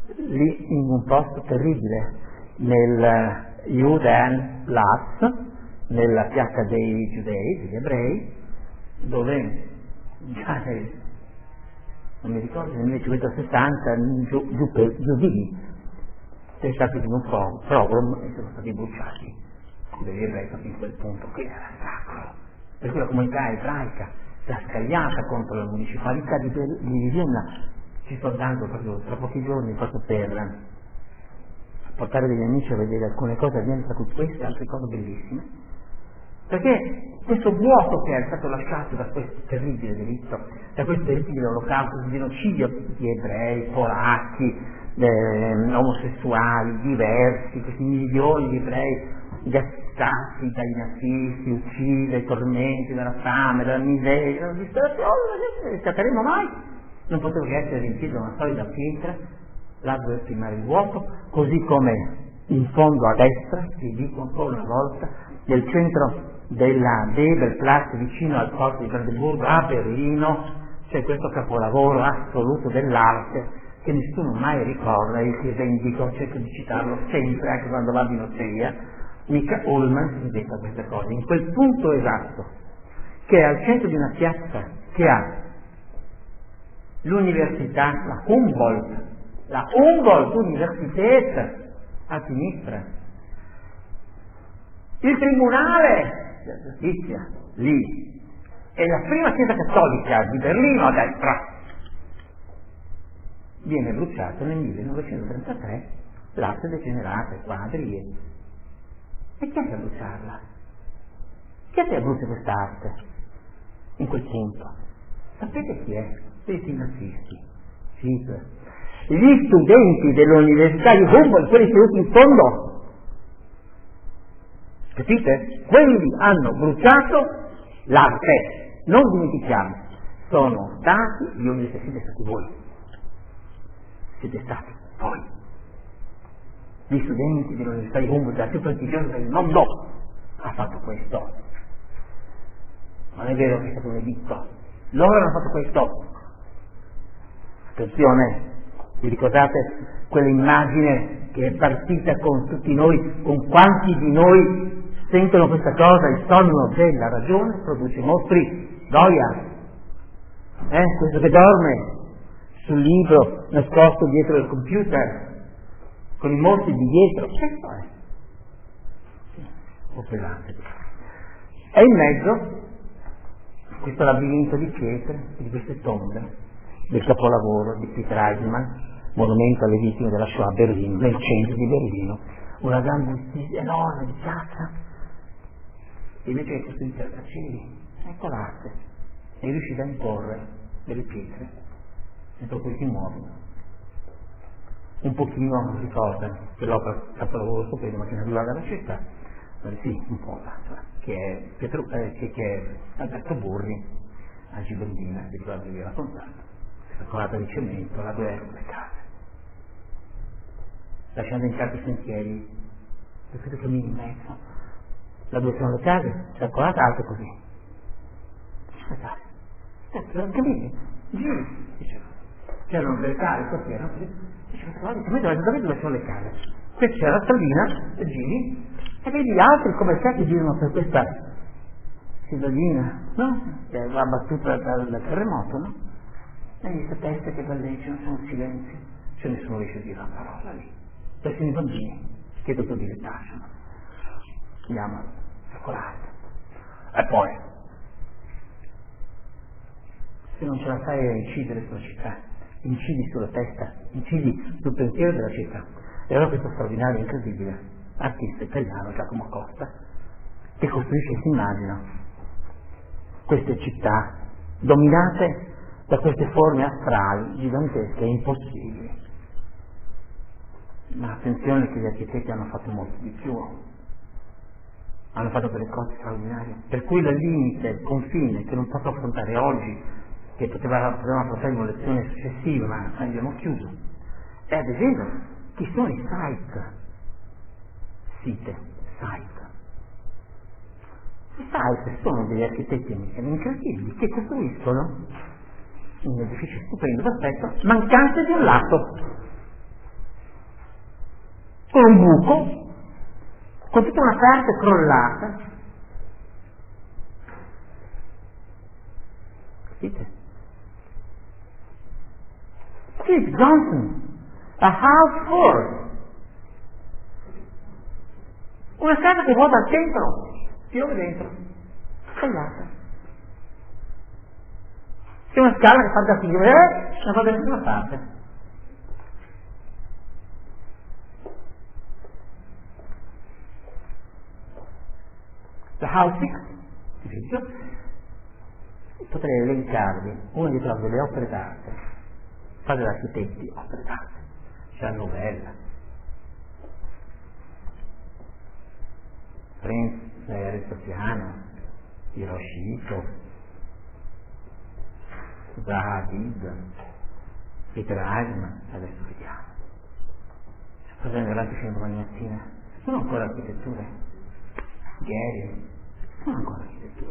lì in un posto terribile, nel Judenplatz, nella piazza dei giudei, degli ebrei, dove già nel, non mi ricordo, nel millecinquecentosessanta giù, giù, giù di lì c'è stato un pro, pogrom e sono stati bruciati degli ebrei proprio in quel punto che era sacro. Per cui la comunità ebraica si è scagliata contro la municipalità di, di Vienna. Ci sto andando proprio tra pochi giorni proprio per portare degli amici a vedere alcune cose, abbiamo fatto queste e altre cose bellissime, perché questo vuoto che è stato lasciato da questo terribile delitto, da questo terribile olocausto, di genocidio di ebrei, polacchi, eh, omosessuali, diversi, questi milioni di ebrei gassati dai nazisti, uccisi dai tormenti, dalla fame, dalla miseria, dalla disperazione, non riscatteremo mai. Non poteva che essere riempito da una solida pietra, là dove firmare il vuoto, così come in fondo a destra, vi dico ancora una volta, nel centro della Bebelplatz, vicino al porto di Brandeburgo, a Berlino, c'è questo capolavoro assoluto dell'arte che nessuno mai ricorda, io ti vendico, cerco di citarlo sempre, anche quando vado in osteria. Mica Ullmann si detta queste cose, in quel punto esatto, che è al centro di una piazza che ha l'università, la Humboldt, la Humboldt Universität a sinistra, il tribunale della giustizia lì, e la prima chiesa cattolica di Berlino a destra. Viene bruciato nel millenovecentotrentatré l'arte degenerata, i quadri, e, e chi è che a bruciarla? Chi è che brucia quest'arte in quel punto? Sapete chi è? Questi nazisti, Hitler. Gli studenti dell'università di Humboldt, quelli seduti in fondo, capite? Quelli hanno bruciato l'arte, non dimentichiamo, sono stati gli università, siete stati voi, siete stati voi, gli studenti dell'università di Humboldt, la più prestigiosa del mondo, ha fatto questo. Non è vero che è stato un editto, loro hanno fatto questo. Attenzione, vi ricordate quell'immagine che è partita con tutti noi, con quanti di noi sentono questa cosa, il sonno della ragione produce mostri, Goya, eh? Questo che dorme sul libro nascosto dietro il computer, con i mostri di dietro, questo è un po' pesante. E in mezzo questo labirinto di pietre, di queste tombe, del capolavoro di Peter Eichmann, monumento alle vittime della Shoah a Berlino, nel centro di Berlino, una grande enorme di piazza, e invece che costruito a cieli, ecco l'arte, è riuscita a imporre delle pietre dentro cui si muovono. Un pochino non ricorda che l'opera capolavoro stupendo, ma che non riguarda la città, sì, un po', che è, Pietro, eh, che, che è Alberto Burri a Gibellina, vi ricordo che vi ho raccontato, la colata di cemento, la dove erano le case, lasciando in certi sentieri, questo cammino in mezzo, là dove sono le case, c'è la colata alta così, le case, c'è un cammino, giri, diceva, c'erano delle case, così erano così, diceva, guarda, esattamente dove sono le case, qui c'è la stradina, e giri, e vedi altri commercianti girano per questa cittadina, no? Che va battuta dal, dal terremoto, no? E queste teste che galleggiano, sono silenzi, cioè nessuno riesce a dire una parola lì. Persino i bambini che dopo dilettasciano. Andiamo a colato. E poi, se non ce la fai a incidere sulla città, incidi sulla testa, incidi sul pensiero della città. E allora questo straordinario, incredibile artista italiano, Giacomo Costa, che costruisce e si immagina queste città dominate da queste forme astrali, gigantesche e impossibili. Ma attenzione che gli architetti hanno fatto molto di più, hanno fatto delle cose straordinarie, per cui il limite, il confine che non posso affrontare oggi, che poteva, potevamo affrontare in una lezione successiva, ma abbiamo chiuso, è ad esempio chi sono i site, site, site. I site sono degli architetti incredibili che costruiscono un edificio stupendo, perfetto, mancante di un lato. con un buco, con tutta una parte crollata. Capite? Steve Johnson, a house full. Una casa che vuota al centro, piove dentro, sbagliata. C'è una scala che fa da piove, eh, non va da nessuna parte. The House Six, potrei elencarvi una di quelle delle opere d'arte, fate da architetti, opere d'arte, c'è la novella, Prince Aristoteliano, Hiroshito, Zaha Hadid, Peter Eichmann, adesso vediamo. Cosa ne grandi film domani mattina? Sono ancora architetture? Gehry, sono ancora architetture.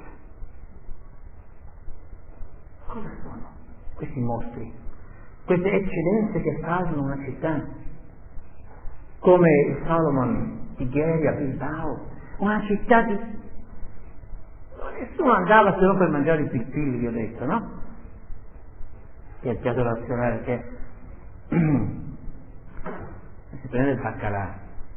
Cosa sono questi mostri? Queste eccellenze che fanno una città? Come il Solomon di Gehry a Bilbao, una città di... Nessuno andava se non per mangiare i pilpilli, vi ho detto, no? Che è il piatto nazionale che si prende il baccalà,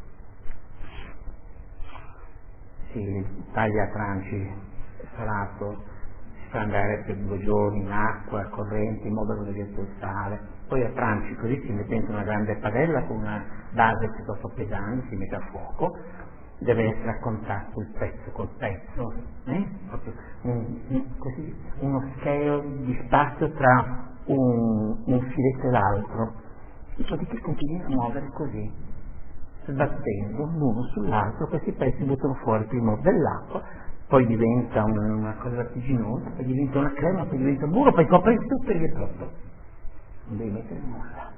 si taglia a tranci salato, si fa andare per due giorni in acqua corrente in modo che non diventi il sale, poi a tranci così si mette dentro una grande padella con una base piuttosto pesante, si mette a fuoco, deve essere a contatto il pezzo col pezzo, eh? Proprio un, un, così, uno scalo di spazio tra un, un filetto e l'altro, dopodiché continua a muovere così, sbattendo l'uno sull'altro, questi pezzi buttano fuori prima dell'acqua, poi diventa una, una cosa vertiginosa, poi diventa una crema, poi diventa burro, poi copre tutto e è pronto. Non devi mettere nulla.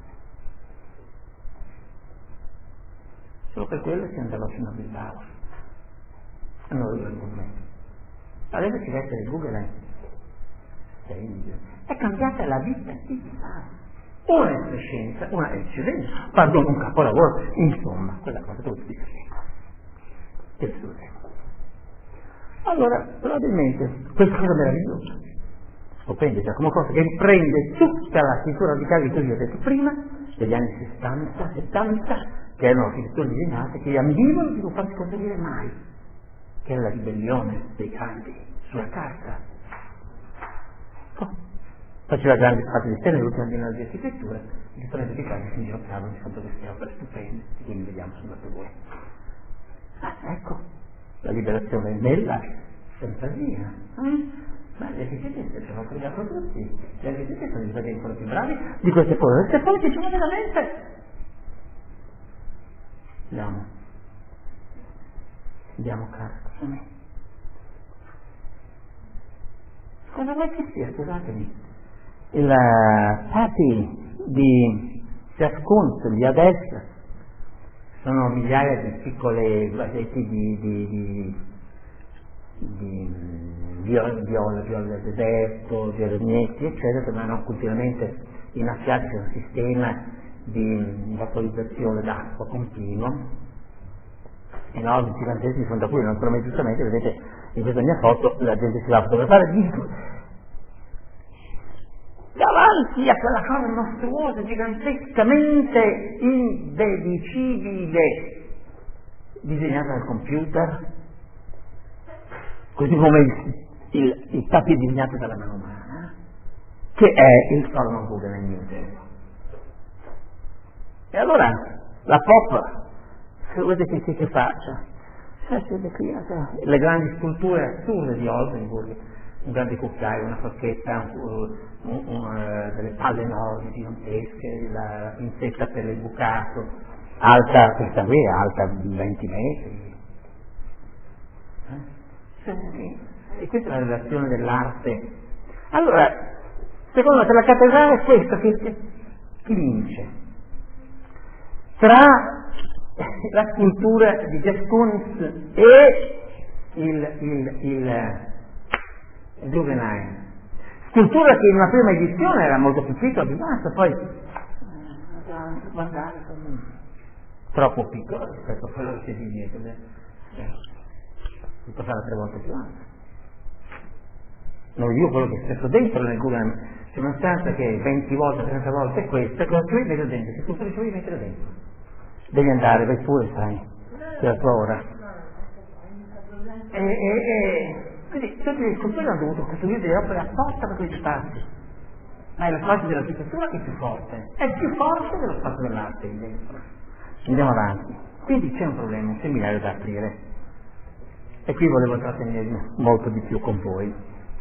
Solo per quello si andava fino a Bilbao. E non lo devo mettere. Adesso ci deve essere Google, eh? È cambiata la vita di Bilbao. Una efficienza, una eccellenza, pardon, un capolavoro, insomma, quella cosa che ti dico. Allora, probabilmente, questa cosa meravigliosa, stupenda, cioè come cosa che riprende tutta l'architettura radicale di cui vi ho detto prima, degli anni sessanta, settanta, che erano architetture disegnate, che ambivano di non farsi conseguire mai, che era la ribellione dei grandi sulla carta. Oh. Faceva grandi spazi di stelle nell'ultima biennale di architettura, il differenza di casi si inginocchiavano di fronte a queste opere stupende, di cui vediamo sulla tua. Ah, ecco, la liberazione nella fantasia. Eh? Ma gli architetti ci hanno fregato tutti, gli architetti sono diventati ancora più bravi di queste cose, perché poi ci sono veramente. Andiamo. Andiamo, caro, scusami. Cosa vuoi che sia, scusatemi? Il Patti di ciascuno lì a destra sono migliaia di piccole vasetti di di di di viola, viola, viola del deserto, violagnetti, eccetera, che vanno continuamente innaffiati in un sistema di vaporizzazione d'acqua continuo, enormi, giganteschi, sono da cui naturalmente giustamente vedete in questa mia foto la gente si va a fotografare di davanti a quella cosa mostruosa, gigantescamente indedicibile, disegnata dal computer, così come il, il, il tappi disegnato dalla mano umana, che è il Solomon Guggenheim Museum. E allora la pop, se vedete che, che faccia, cioè, si declina, cioè, le grandi sculture assurde di Oldenburg, un grande cucchiaio, una forchetta, un, un, un, uh, delle palle enormi, gigantesche, la, la pinzetta per il bucato, alta, questa qui è alta venti metri. Eh? E questa è la relazione dell'arte. Allora, secondo me la cattedrale è questa che, che, che vince tra la scultura di Jeff Koons e il, il, il Guggenheim, scultura che in una prima edizione era molto più piccola, più bassa, poi guardare troppo piccolo rispetto a quello che c'è di dietro, eh, tutto farà tre volte più alto. Non vi dico quello che è stesso dentro nel Google, c'è una stanza che venti volte, trenta volte è questa, cosa tu metti dentro, se tu fai devi mettere dentro. Devi andare, vai pure, sai, c'è la tua ora. E, e, e quindi tutti gli scultori hanno dovuto costruire delle opere apposta per quei spazi. Ma è la spazio dell'architettura che è più forte, è più forte dello spazio dell'arte lì dentro. Andiamo avanti. Quindi c'è un problema, un seminario da aprire. E qui volevo trattenermi molto di più con voi.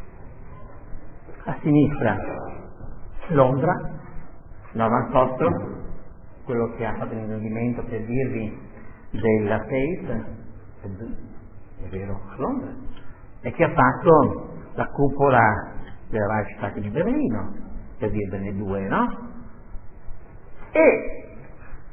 A sinistra Londra, Norman Foster, quello che ha fatto l'ingrandimento per dirvi della Tate, è vero, a Londra, e che ha fatto la cupola della Reichstag di Berlino, per dirvene due, no? E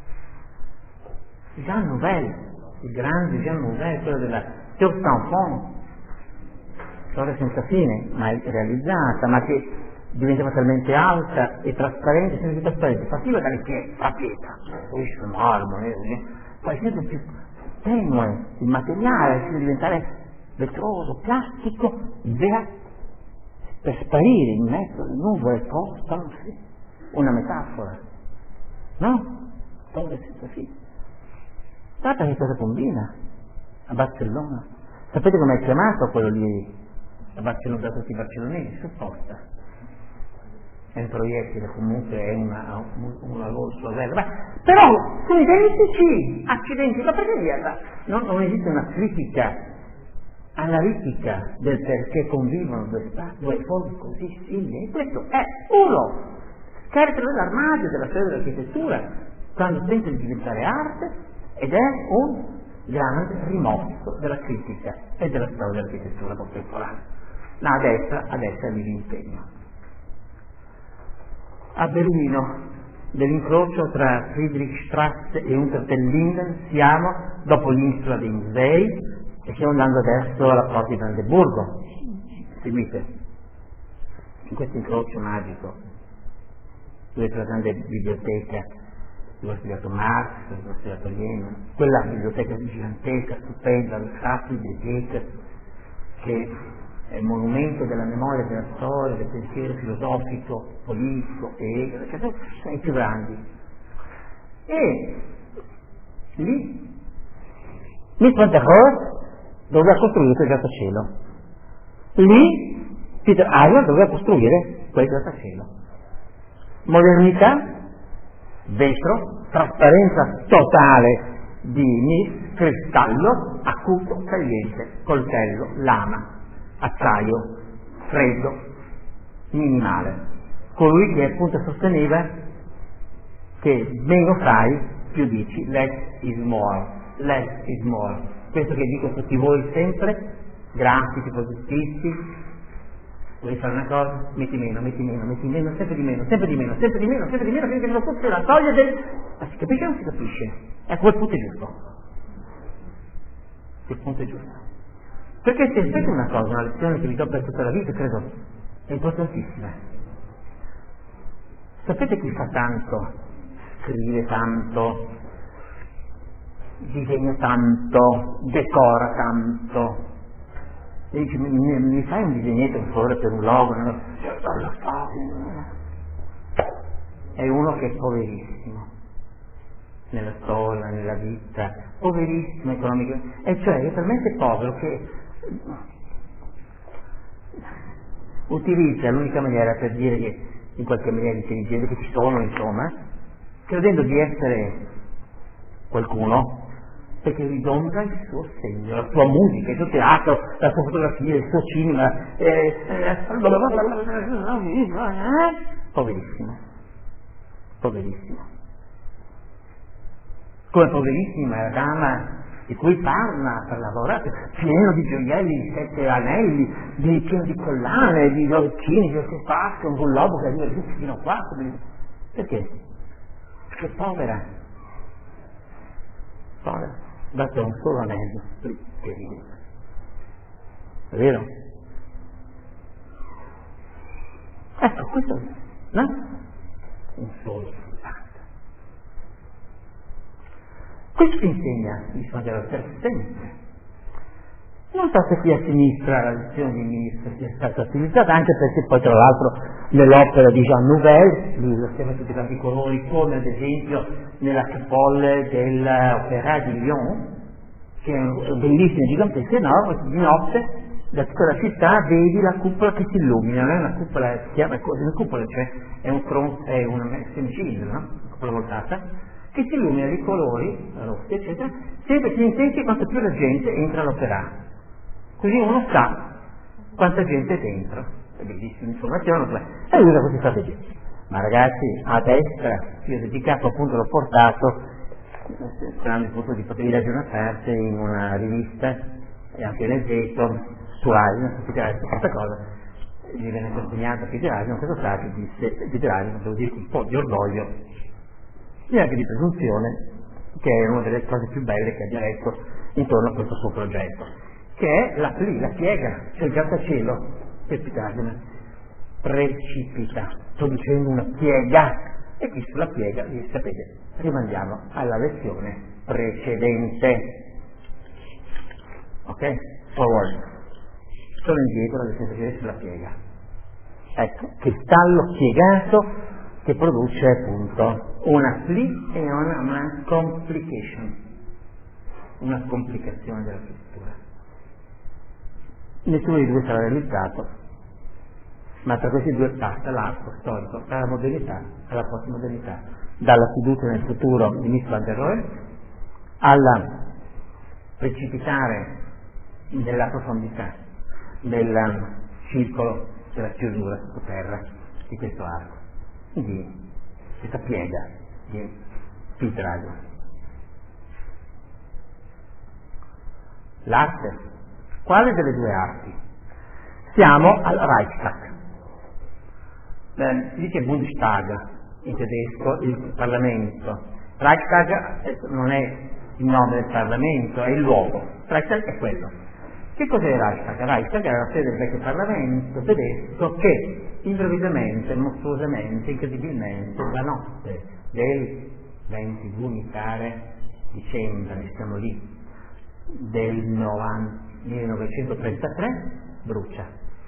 Jean Nouvel, il grande Jean Nouvel, quello della Tour Tampon, storia senza fine, mai realizzata, ma che diventava talmente alta e trasparente, sempre più trasparente, partiva dalle pietre, la pietra, poi sul marmo, poi sempre più tenue, il materiale, fino a diventare vetroso, plastico, via, per sparire in mezzo alle nuvole, costano, sì, una metafora, no? Storia senza fine. Guarda che cosa combina a Barcellona. Sapete com'è chiamato quello lì a Barcellona, da tutti i barcellonesi? Supposta. È un proiettile, comunque è una, una sua vera. Ma, però sono identici, accidenti, ma perché via? Non, non esiste una critica analitica del perché convivono due stati, due fondi così simili. E questo è uno scheletro dell'armadio della storia dell'architettura, quando tenta di diventare arte, ed è un grande rimosso della critica e della storia dell'architettura contemporanea. Ma a destra, a destra vi impegno. A Berlino, dell'incrocio tra Friedrichstrasse e Unter den Linden, siamo dopo l'isola dei musei e stiamo andando adesso alla porta di Brandeburgo. Seguite, in questo incrocio magico, dove c'è la grande biblioteca, dove ho studiato Marx, dove ho studiato Lenin, quella biblioteca gigantesca, stupenda, la Sacra Biblioteca, che è il monumento della memoria, della storia, del pensiero filosofico, politico, e che sono i più grandi. E lì, Mitterrand doveva costruire quel grattacielo. Lì Peter Haber doveva costruire quel grattacielo. Modernità, vetro, trasparenza totale di nis, cristallo, acuto, tagliente, coltello, lama, acciaio, freddo, minimale. Colui che appunto sosteneva che meno fai, più dici less is more, less is more. Questo che dico a tutti voi sempre, grafici, positivisti, vuoi fare una cosa? Metti meno, metti meno, metti meno, sempre di meno, sempre di meno, sempre di meno, sempre di meno, finché non fosse la soglia del... Ma si capisce o non si capisce? Ecco, quel punto è giusto. Quel punto è giusto. Perché se sapete una cosa, una lezione che vi do per tutta la vita, credo, è importantissima. Sapete chi fa tanto, scrive tanto, disegna tanto, decora tanto, e dice mi, mi, mi fai un disegnetto per favore per un logo? No? Lo fa. È uno che è poverissimo nella storia, nella vita, poverissimo economicamente, e cioè è talmente povero che utilizza l'unica maniera per dire che in qualche maniera intelligente, che ci sono insomma, credendo di essere qualcuno, perché ridonda il suo segno, la sua musica, il suo teatro, la sua fotografia, il suo cinema, eh, eh, poverissimo, poverissimo. Come poverissima è la dama di cui parla per lavorare, pieno di gioielli, di sette anelli, di pieno di collane, di orecchini, di spazio, un globo che arriva giù fino a qua. Perché? Perché è povera. Povera. Date un solo anello, che ride. È vero? Ecco, questo, no? Un solo. Questo insegna il Vangelo per sempre. Non so se qui a sinistra la lezione di ministro sia stata utilizzata, anche perché poi tra l'altro nell'opera di Jean Nouvel, lui lo scrive tutti quanti colori, come ad esempio nella Coupole dell'Opéra di Lyon, che è un bellissimo, gigantesco, enorme, di notte da tutta la città vedi la cupola che si illumina, non è una cupola, si chiama così, una cupola, cioè è un tronco, è un semicilindro, no? Una cupola voltata, che si illumina di colori, rossi, eccetera, sempre più intensi quanto più la gente entra all'opera. Così uno sa quanta gente è dentro. È bellissima informazione, e usa queste strategie. Ma ragazzi, a destra, io dedicato appunto l'ho portato, sperando appunto di poter leggere una parte in una rivista, e anche nel Zeto, su Radio, non so se Gerardi questa cosa, gli viene consegnato a Gerardi, non cosa sa, che disse Gerardi, devo dire un po' di orgoglio e anche di presunzione, che è una delle cose più belle che abbia letto intorno a questo suo progetto, che è la, lì, la piega, cioè il grattacielo, che Pitagora precipita, producendo una piega, e qui sulla piega, vi sapete, rimandiamo alla lezione precedente. Ok? Forward. Solo indietro nel senso che sulla piega. Ecco, cristallo piegato che produce appunto una flea e una, una complication, una complicazione della struttura. Nessuno dei due sarà realizzato, ma tra questi due passa l'arco storico dalla modernità alla postmodernità, dalla fiducia nel futuro di Mies van der Rohe alla precipitare nella profondità del circolo della chiusura sottoterra di questo arco, di questa piega di Pitagora. L'arte, quale delle due arti? Siamo al Reichstag. Eh, si dice Bundestag in tedesco, il Parlamento. Reichstag non è il nome del Parlamento, è il luogo. Reichstag è quello. Che cos'è il Reichstag? Reichstag era la sede del vecchio Parlamento tedesco che improvvisamente, mostruosamente, incredibilmente, la notte del ventidue mi pare dicembre, siamo lì, del millenovecentotrentatré, brucia.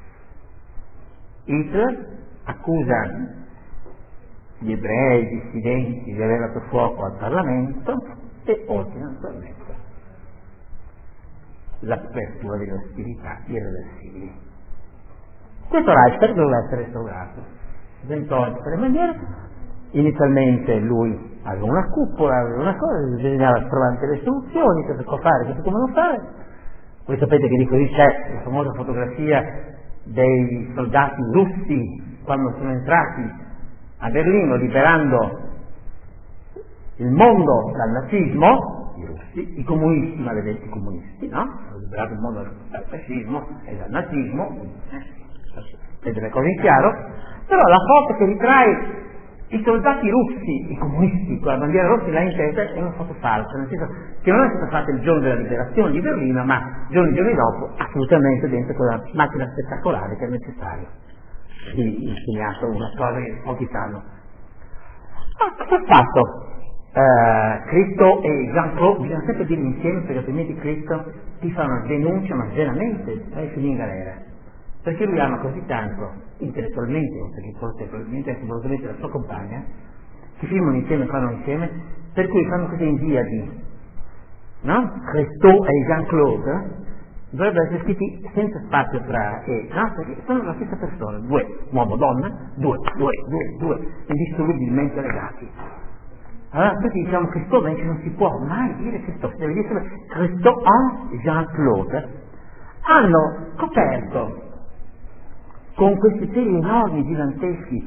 Hitler accusa gli ebrei, i dissidenti di aver dato fuoco al Parlamento e ordina naturalmente l'apertura delle ostilità irreversibili. Questo Reichstag doveva essere restaurato, tentò in tutte le maniere. Inizialmente lui aveva una cupola, aveva una cosa, bisognava trovare delle soluzioni, cosa può fare, cosa come non fare. Voi sapete che di così c'è la famosa fotografia dei soldati russi quando sono entrati a Berlino liberando il mondo dal nazismo, i russi, i comunisti, maledetti comunisti, no? Hanno liberato il mondo dal fascismo e dal nazismo, vedete le cose in chiaro, però la foto che ritrae i soldati russi, i comunisti, con la bandiera rossa là in testa, è una foto falsa, nel senso che non è stata fatta il giorno della liberazione di Berlino, ma giorni giorni dopo, assolutamente dentro quella macchina spettacolare che è necessaria. Sì, insegnato una cosa che pochi sanno. Ma cosa ha fatto? Uh, Cristo e Jean-Claude, bisogna sempre dire insieme perché altrimenti Cristo ti fa una denuncia, ma veramente vai finire in galera, perché lui ama così tanto intellettualmente, perché forse probabilmente anche volutamente la sua compagna, che filmano insieme, fanno insieme, per cui fanno questa invia di no? Cristo e Jean-Claude dovrebbero essere scritti senza spazio tra e, no? Perché sono la stessa persona, due, uomo donna, due, due, due, due, indissolubilmente legati. Allora questi diciamo Christophe, non si può mai dire Christophe, deve dire Christophe e Jean-Claude hanno coperto con questi teli enormi, giganteschi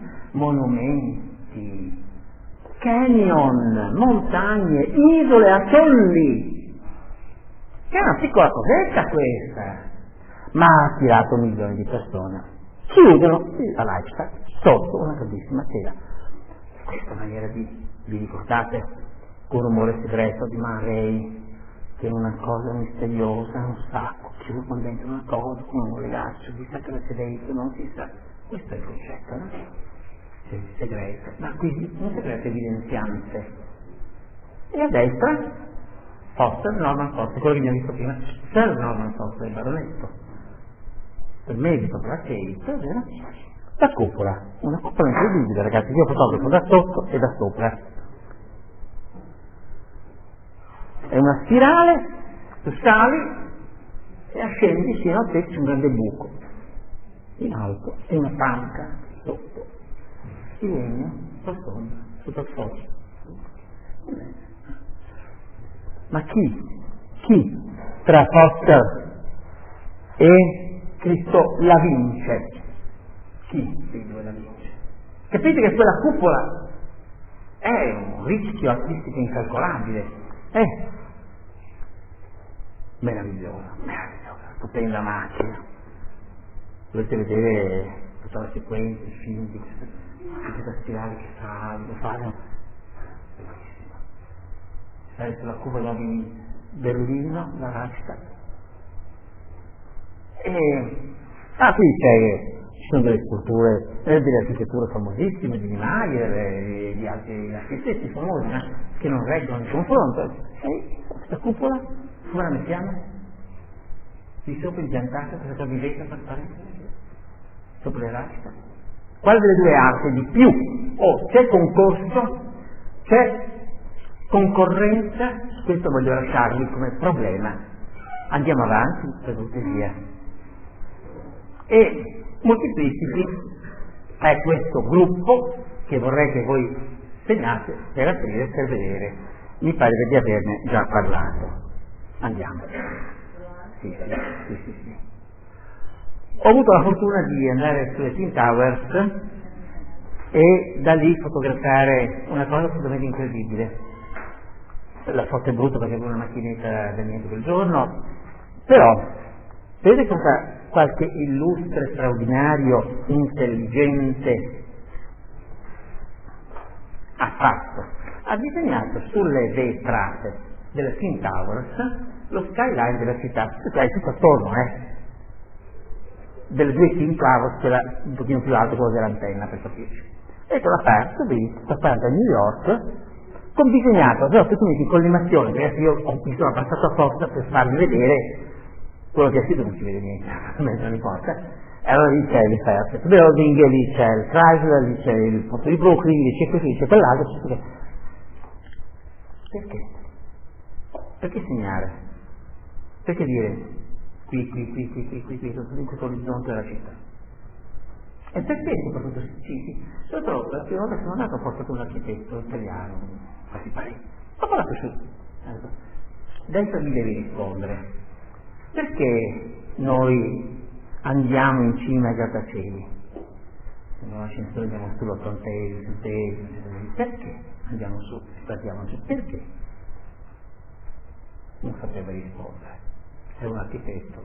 monumenti, canyon, montagne, isole, atolli, che è una piccola cosetta questa, ma ha attirato milioni di persone. Chiudono la Reichstag sotto una grandissima tela. Questa maniera di vi ricordate un rumore segreto di Man Ray, che è una cosa misteriosa, un sacco, chiuso dentro una cosa con un legaccio, di sa che la segreto, non si sa. Questo è il concetto, no? C'è il segreto, ma qui un segreto evidenziante. E a destra Foster, Norman Foster, quello che mi ha visto prima, Sir Norman Foster, il baronetto, il medico della Kate, vero? La cupola, una cupola incredibile, ragazzi, io fotografo da sotto e da sopra. È una spirale, tu sali e ascendi fino a te, c'è un grande buco in alto e una panca sotto, di legno, sottombra, sotto il fuoco. Ma chi? Chi tra Foster e Cristo la vince? Chi dei due la vince? Capite che quella cupola è un rischio artistico incalcolabile, è meravigliosa, meravigliosa, stupenda macchina. Dovete vedere tutta la sequenza, il film di questa spirale che sale, lo fanno, bellissimo. Sale sulla cupola di Berlino, la Reichstag. E ah, qui c'è, ci sono delle sculture, eh, delle architetture famosissime di Niemeyer e di altri architetti famosi, eh, che non reggono il confronto. E questa cupola, come la mettiamo? Di sopra impiantata, questa cosa di vetro trasparente, sopra le Reichstag. Quale delle due arti di più? Oh, c'è concorso, c'è concorrenza, questo voglio lasciarvi come problema. Andiamo avanti, per cortesia. E Multiplicity è questo gruppo che vorrei che voi segnate per aprire, per vedere. Mi pare di averne già parlato. Andiamo. Sì, sì, sì, sì, sì. Ho avuto la fortuna di andare sulle Twin Towers e da lì fotografare una cosa assolutamente incredibile. La foto è brutta perché avevo una macchinetta da niente quel giorno, però vedete cosa qualche illustre, straordinario, intelligente ha fatto? Ha disegnato sulle vetrate delle Twin Towers lo skyline della città, cioè tutto attorno, eh? Delle due Twin Towers, quella un pochino più alta, quella dell'antenna, per capirci. E l'ho aperto, lì, sto aperto a New York, con disegnato, però se tu metti con l'animazione, perché io ho, mi sono abbassato apposta per farvi vedere quello che ha scritto, non si vede niente, non importa. E allora lì c'è il Fairfax Building, lì c'è il Chrysler, lì c'è il porto di Brooklyn, lì c'è questo, lì c'è quell'altro, c'è questo. Perché? Perché segnare? Perché dire qui, qui, qui, qui, qui, qui, qui, qui in questo orizzonte della città? E perché soprattutto sì, soprattutto la prima volta che sono andato ho portato un architetto italiano, quasi pari. Ho parlato su. Adesso mi devi rispondere. Perché noi andiamo in cima ai grattacieli? Noi ascensore andiamo sull'ottantesimo, sul decimo, perché andiamo su, guardiamo giù? Perché? Non sapeva rispondere. È un architetto,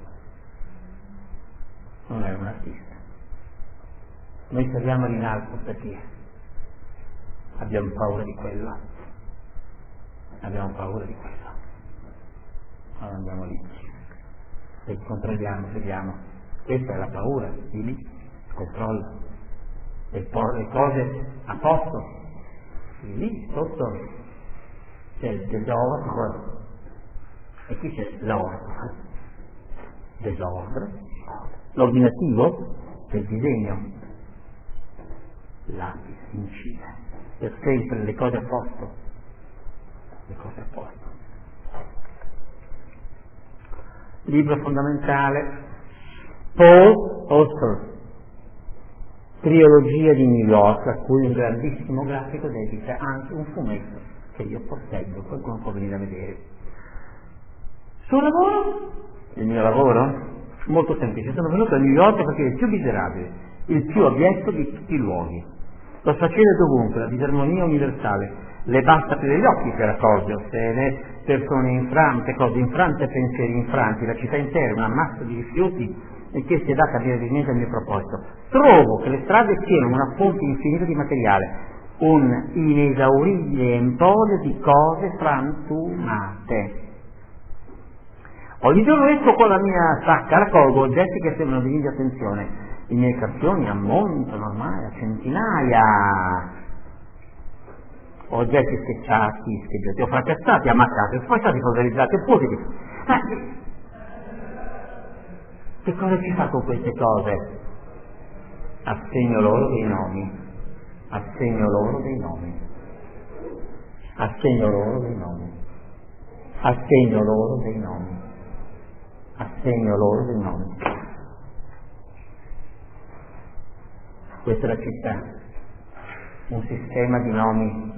non è un artista. Noi saliamo in alto perché abbiamo paura di quello, abbiamo paura di quello. Allora andiamo lì e controlliamo, vediamo. Questa è la paura, di lì, controllo. E poi le cose a posto, di lì sotto c'è il disordine e qui c'è l'ordine, disordine, l'ordinativo del disegno. Lapis incide per sempre le cose a posto, le cose a posto. Libro fondamentale Paul Auster, Trilogia di New York, a cui un grandissimo grafico dedica anche un fumetto che io posseggo, qualcuno può venire a vedere. Sul lavoro? Il mio lavoro? Molto semplice, sono venuto a New York perché è il più miserabile, il più obietto di tutti i luoghi. Lo sfacelo dovunque, la disarmonia universale, le basta più degli occhi per accorgersene, persone infrante, cose infrante, pensieri infranti, la città intera, una massa di rifiuti e che si è data direttamente al mio proposito. Trovo che le strade siano una fonte infinita di materiale, un inesauribile emporio di cose frantumate. Ogni giorno esco con la mia sacca, raccolgo oggetti che sembrano degni di attenzione. I miei cartoni ammontano ormai a centinaia. oggetti schiacciati, scheggiati o fracassati, ammaccati, sfasciati, polverizzati e puliti. Ma che cosa ci fa con queste cose? Assegno loro dei nomi, assegno loro dei nomi, assegno loro dei nomi, assegno loro dei nomi, assegno loro dei nomi. Questa è la città, un sistema di nomi: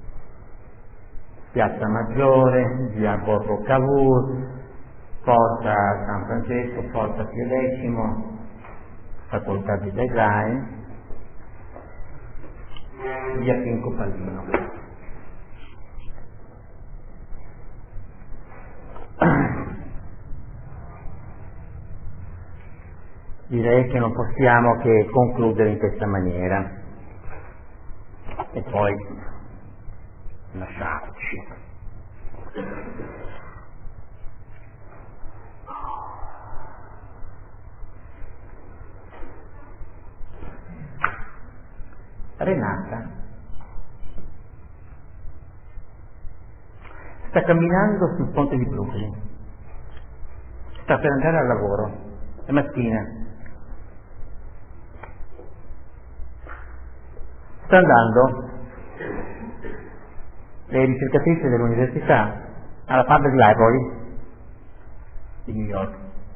Piazza Maggiore, via Borgo Cavour, Porta San Francesco, Porta Pio X, Facoltà di Design, via Pinco Pallino. Direi che non possiamo che concludere in questa maniera e poi lasciarci. Renata sta camminando sul ponte di Brooklyn, sta per andare al lavoro, è mattina, sta andando, le ricercatrici dell'università, alla Public Library di New York,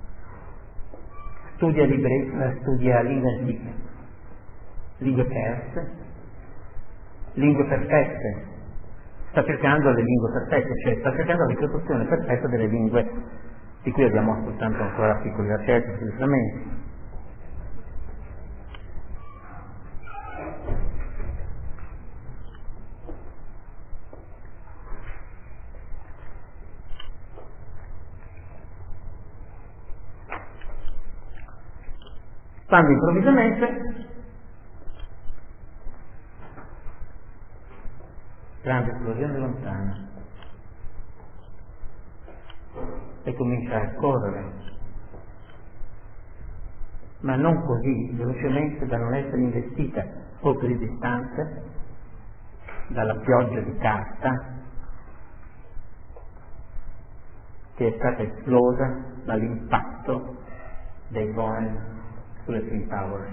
studia libri, studia lingue antiche, lingue perse, lingue perfette, sta cercando le lingue perfette, cioè sta cercando la riproduzione perfetta delle lingue di cui abbiamo soltanto ancora piccoli accetti sui frammenti. Quando improvvisamente, grande esplosione lontana, e comincia a correre, ma non così velocemente da non essere investita oltre di distanze dalla pioggia di carta che è stata esplosa dall'impatto dei Boeing sulle Twin Towers.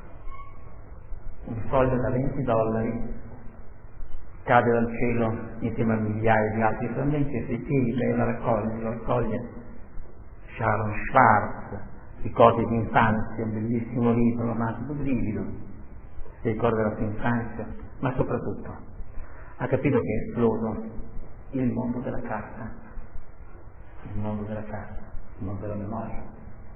Un foglio da venti dollari cade dal cielo insieme a migliaia di altri frammenti e sui piedi lei la raccoglie, lo raccoglie Sharon Schwartz, Ricordi di infanzia, un bellissimo libro, romantico brivido, si ricorda della sua infanzia, ma soprattutto ha capito che è esploso il mondo della carta, il mondo della carta, il mondo della memoria.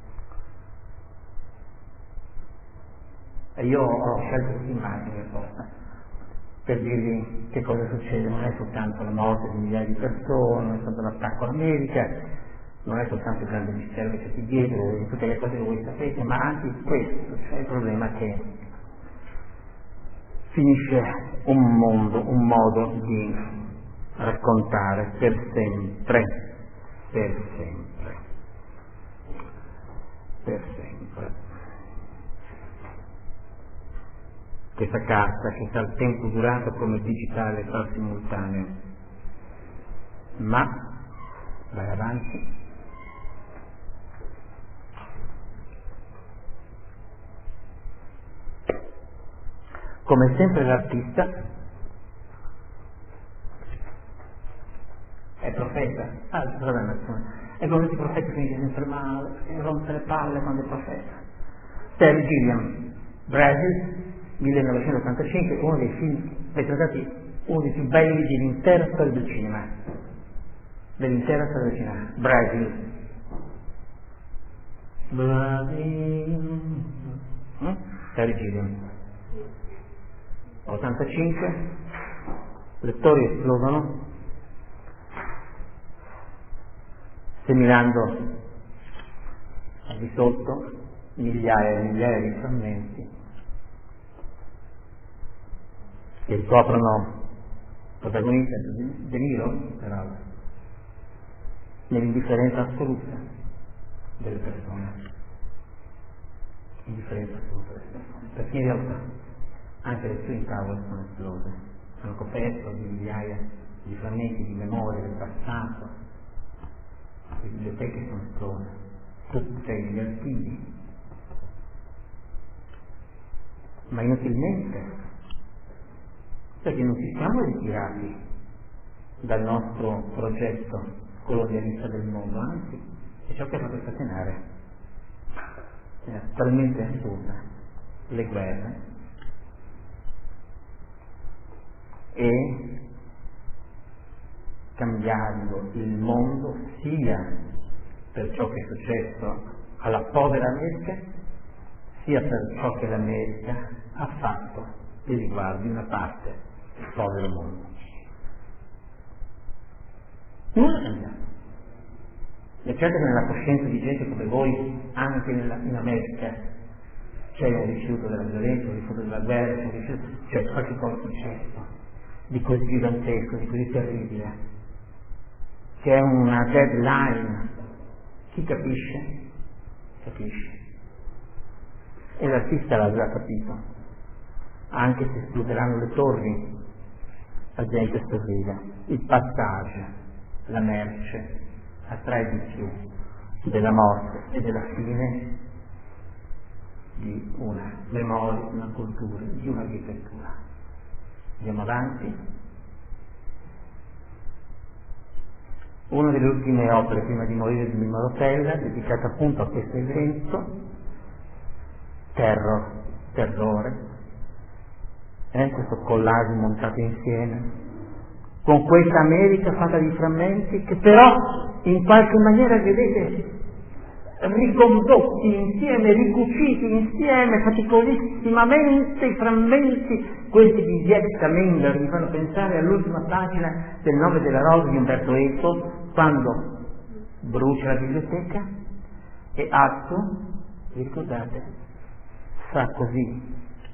E io ho scelto questa immagine apposta per dirvi che cosa succede. Non è soltanto la morte di migliaia di persone, non è soltanto l'attacco all'America, non è soltanto il grande mistero che c'è qui dietro, di tutte le cose che voi sapete, ma anche questo, cioè il problema che finisce un mondo, un modo di raccontare per sempre, per sempre, per sempre. Questa carta che sta al tempo durato come digitale fa simultaneo, ma vai avanti, come sempre l'artista è profeta, ah, il problema è come i profeti finisce sempre male, rompe le palle quando è profeta. Terry Gilliam, Brasil, millenovecentottantacinque, uno dei film ritratti, uno dei più belli dell'intera storia del cinema, dell'intera storia del cinema, Brasil. Brasil. Mm? Terry Gilliam. ottantacinque, lettori esplodono, seminando al di sotto migliaia e migliaia di frammenti che ricoprono protagonista De Niro, peraltro, nell'indifferenza assoluta delle persone, indifferenza assoluta delle persone, perché in realtà anche le Twin Towers sono esplose. sono coperto di migliaia di frammenti di memoria del passato, le biblioteche sono esplose, tutti gli archivi, ma inutilmente, perché non ci siamo ritirati dal nostro progetto colonialista del mondo, anzi è ciò che ha fatto scatenare, è talmente assurda, le guerre e cambiando il mondo sia per ciò che è successo alla povera America, sia per ciò che l'America ha fatto nei riguardi di una parte del povero mondo. Nulla è cambiato. È certo che nella coscienza di gente come voi, anche nella, in America, c'è un rifiuto della violenza, un rifiuto della guerra, c'è, un rifiuto, c'è qualche cosa successo di così gigantesco, di così terribile. C'è una deadline. Chi capisce? Capisce. E l'artista l'ha già capito. Anche se esploderanno le torri, la gente sorride. Il passaggio, la merce, attrae di più della morte e della fine di una memoria, di una cultura, di un'architettura. Andiamo avanti. Una delle ultime opere prima di morire di Mimmo Rotella, dedicata appunto a questo evento, terror, terrore, eh, questo collage montato insieme, con questa America fatta di frammenti che però in qualche maniera, vedete, ricondotti insieme, ricuciti insieme, faticolissimamente i frammenti, questi di Ziek Mendes mi fanno pensare all'ultima pagina del Nome della Rosa di Umberto Eco, quando brucia la biblioteca e Atto, vi ricordate, fa così,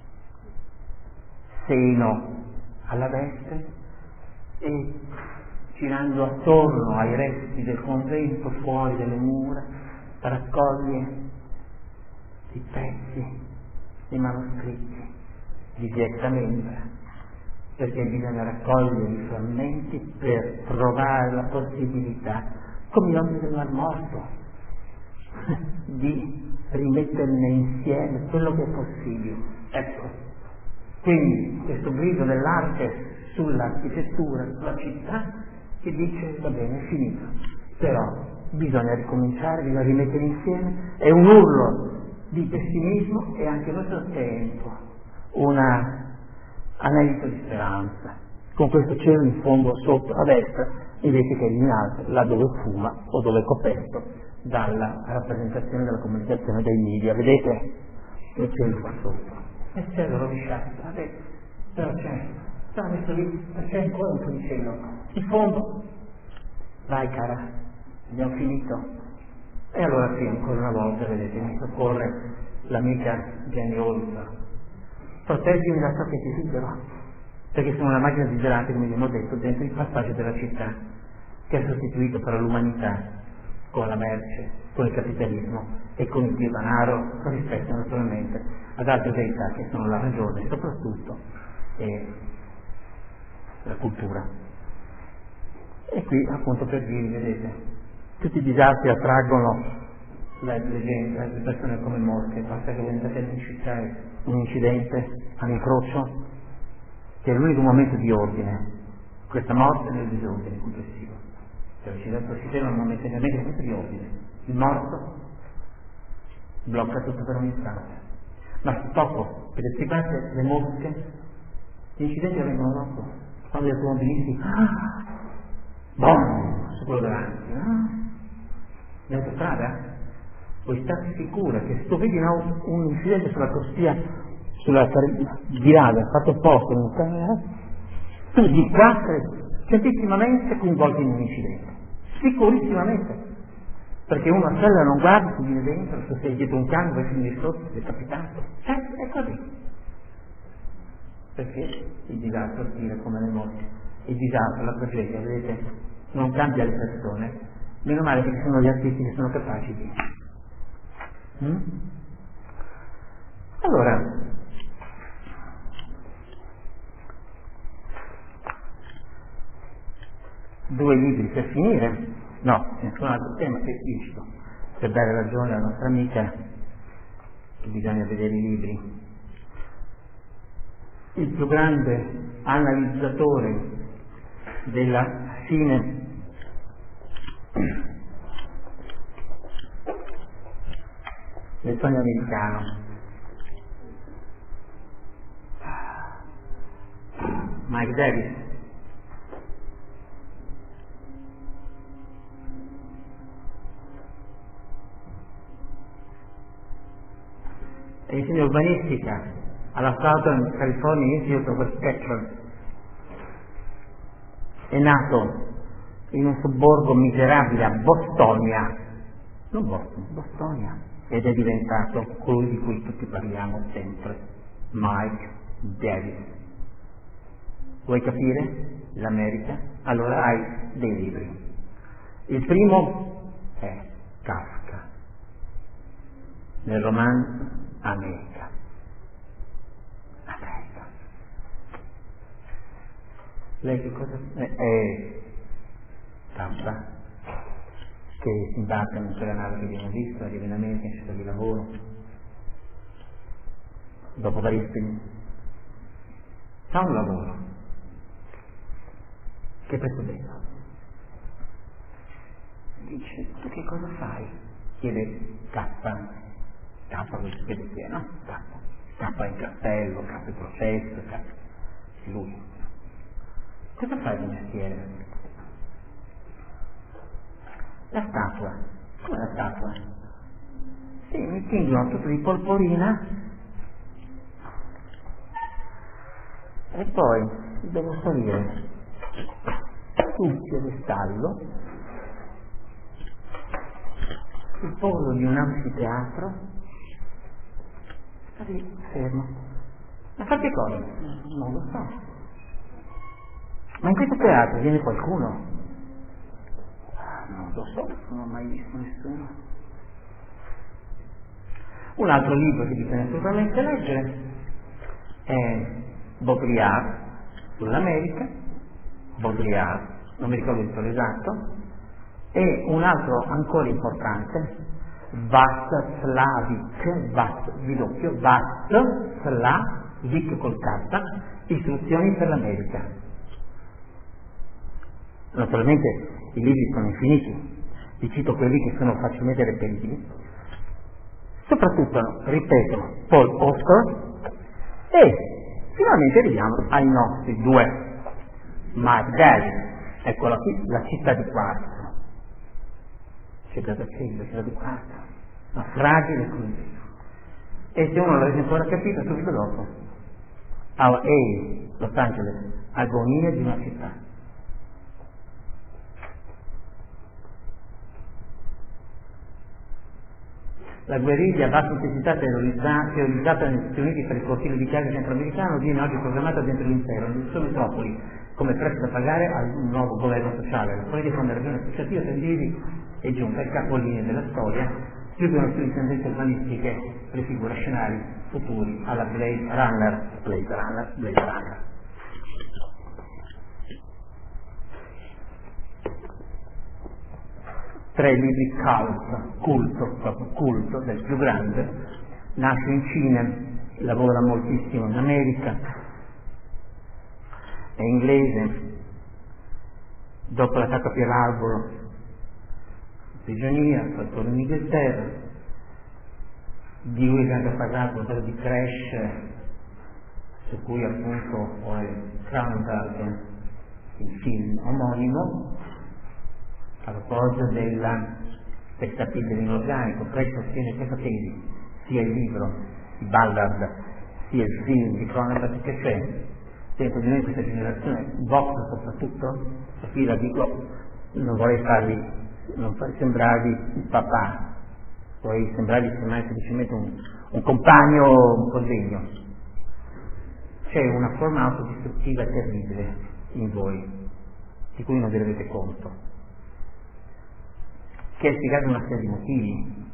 seno alla veste e girando attorno ai resti del convento fuori dalle mura raccoglie i pezzi, i manoscritti di Ziek Mendes, perché bisogna raccogliere i frammenti per trovare la possibilità, come gli uomini del Mar Morto, di rimetterne insieme quello che è possibile. Ecco, quindi questo grido dell'arte sull'architettura, sulla città, che dice va bene, è finito, però bisogna ricominciare, bisogna rimettere insieme, è un urlo di pessimismo e anche allo stesso tempo una anelito di speranza, con questo cielo in fondo sotto a destra invece che in alto, là dove fuma o dove è coperto dalla rappresentazione della comunicazione dei media, vedete? Il cielo qua sotto, è il cielo rovesciato, vedete? Però c'è, sta messo lì, c'è ancora un po' di cielo, in fondo, vai cara, abbiamo finito. E allora sì, ancora una volta, vedete, mi soccorre l'amica Jenny Olson. Proteggimi da ciò che ti desidero, perché sono una macchina di gelati, come abbiamo detto, dentro il passaggio della città, che ha sostituito però l'umanità con la merce, con il capitalismo e con il Dio denaro, rispetto naturalmente ad altre verità che sono la ragione, soprattutto e la cultura. E qui appunto per dirvi, vedete, tutti i disastri attraggono la, le gente, le persone come morte, basta che voi andate in città un incidente all'incrocio, che è l'unico momento di ordine, questa morte nel disordine complessivo. Cioè l'incidente si ferma momentaneamente, un momento di ordine, il morto blocca tutto per un istante, ma dopo, per esplicarsi le mosche, gli incidenti avvengono dopo, quando gli automobilisti, ah, boom, su quello davanti, ah, in autostrada, puoi stare sicura che se tu vedi un, un incidente sulla corsia, sulla virata, fatto posto, tu di quattro certissimamente coinvolti in un incidente, sicurissimamente, perché uno a cella non guarda, si viene dentro, se sei dietro un camion vai a finire sotto, è capitato, eh, è così, perché il disastro tira come le morti, il disastro, la tragedia, vedete, non cambia le persone, meno male che ci sono gli artisti che sono capaci di Mm? Allora, due libri per finire, no, nessun altro tema che dico, per dare ragione alla nostra amica che bisogna vedere i libri. Il più grande analizzatore della fine del sogno americano, Mike Davis. E insegna urbanistica alla Southern California Institute of Architecture. È nato in un sobborgo miserabile a Bostonia, non Boston, Bostonia, ed è diventato colui di cui tutti parliamo sempre, Mike Davis. Vuoi capire l'America? Allora hai dei libri. Il primo è Kafka, nel romanzo America. America. Lei che cosa è? È Kafka, che si imbarca in quella nave che abbiamo visto, arriva in America in città di lavoro, dopo vari esperienze. Fa un lavoro che è presto bello. Dice, tu che cosa fai? Chiede Kappa, Kappa che si chiede chi è, no? Kappa, Kappa in castello, Kappa in processo, Kappa. Lui. Cosa fai di mestiere? La statua. Come la statua? Sì, mi tingono tutto di polporina e poi devo salire sul piedistallo, sul polo di un anfiteatro, sta lì fermo. Ma fa che cosa? Non lo so. Ma in questo teatro viene qualcuno? Non lo so, non ho mai visto nessuno. Un altro libro che bisogna assolutamente leggere è Baudrillard sull'America, Baudrillard, non mi ricordo il titolo esatto, e un altro ancora importante, Václavic, Václavic, Václavic col K, Istruzioni per l'America. Naturalmente i libri sono infiniti, vi cito quelli che sono facilmente reperibili, soprattutto, ripeto, Paul Auster, e finalmente arriviamo ai nostri due, Mike Davis, eccola qui, La città di quarzo, città d'acciaio, città di quarzo, ma fragile così, e se uno l'avesse ancora capito subito dopo, Our Age, Los Angeles, agonia di una città. La guerriglia a bassa intensità terrorizzata negli Stati Uniti per il cortile di chiave centroamericano viene oggi programmata dentro l'impero, nelle sue metropoli, come prezzo da pagare a un nuovo governo sociale. La politica come ragione associativa per Davis è giunta ai capolinea della storia, chiudono più di tendenze urbanistiche, prefigura scenari futuri alla Blade Runner, Blade Runner, Blade Runner. Tre libri cult, culto, proprio culto del più grande, nasce in Cina, lavora moltissimo in America, è inglese, dopo l'attacco a Pearl Harbor, prigionia, fatto in Inghilterra, di lui è anche parlato quello di Crash, su cui appunto poi Crown il film omonimo, a proposito della testapite inorganico, presto tiene questa tesi, sia il libro di Ballard, sia il film di Cronenberg che c'è dentro di noi questa generazione, Vox soprattutto, e qui la dico, non vorrei farvi, non farvi sembrarvi il papà, vorrei sembrarvi semplicemente un, un compagno un po' degno. C'è una forma autodistruttiva terribile in voi, di cui non vi rendete conto, che è spiegato una serie di motivi.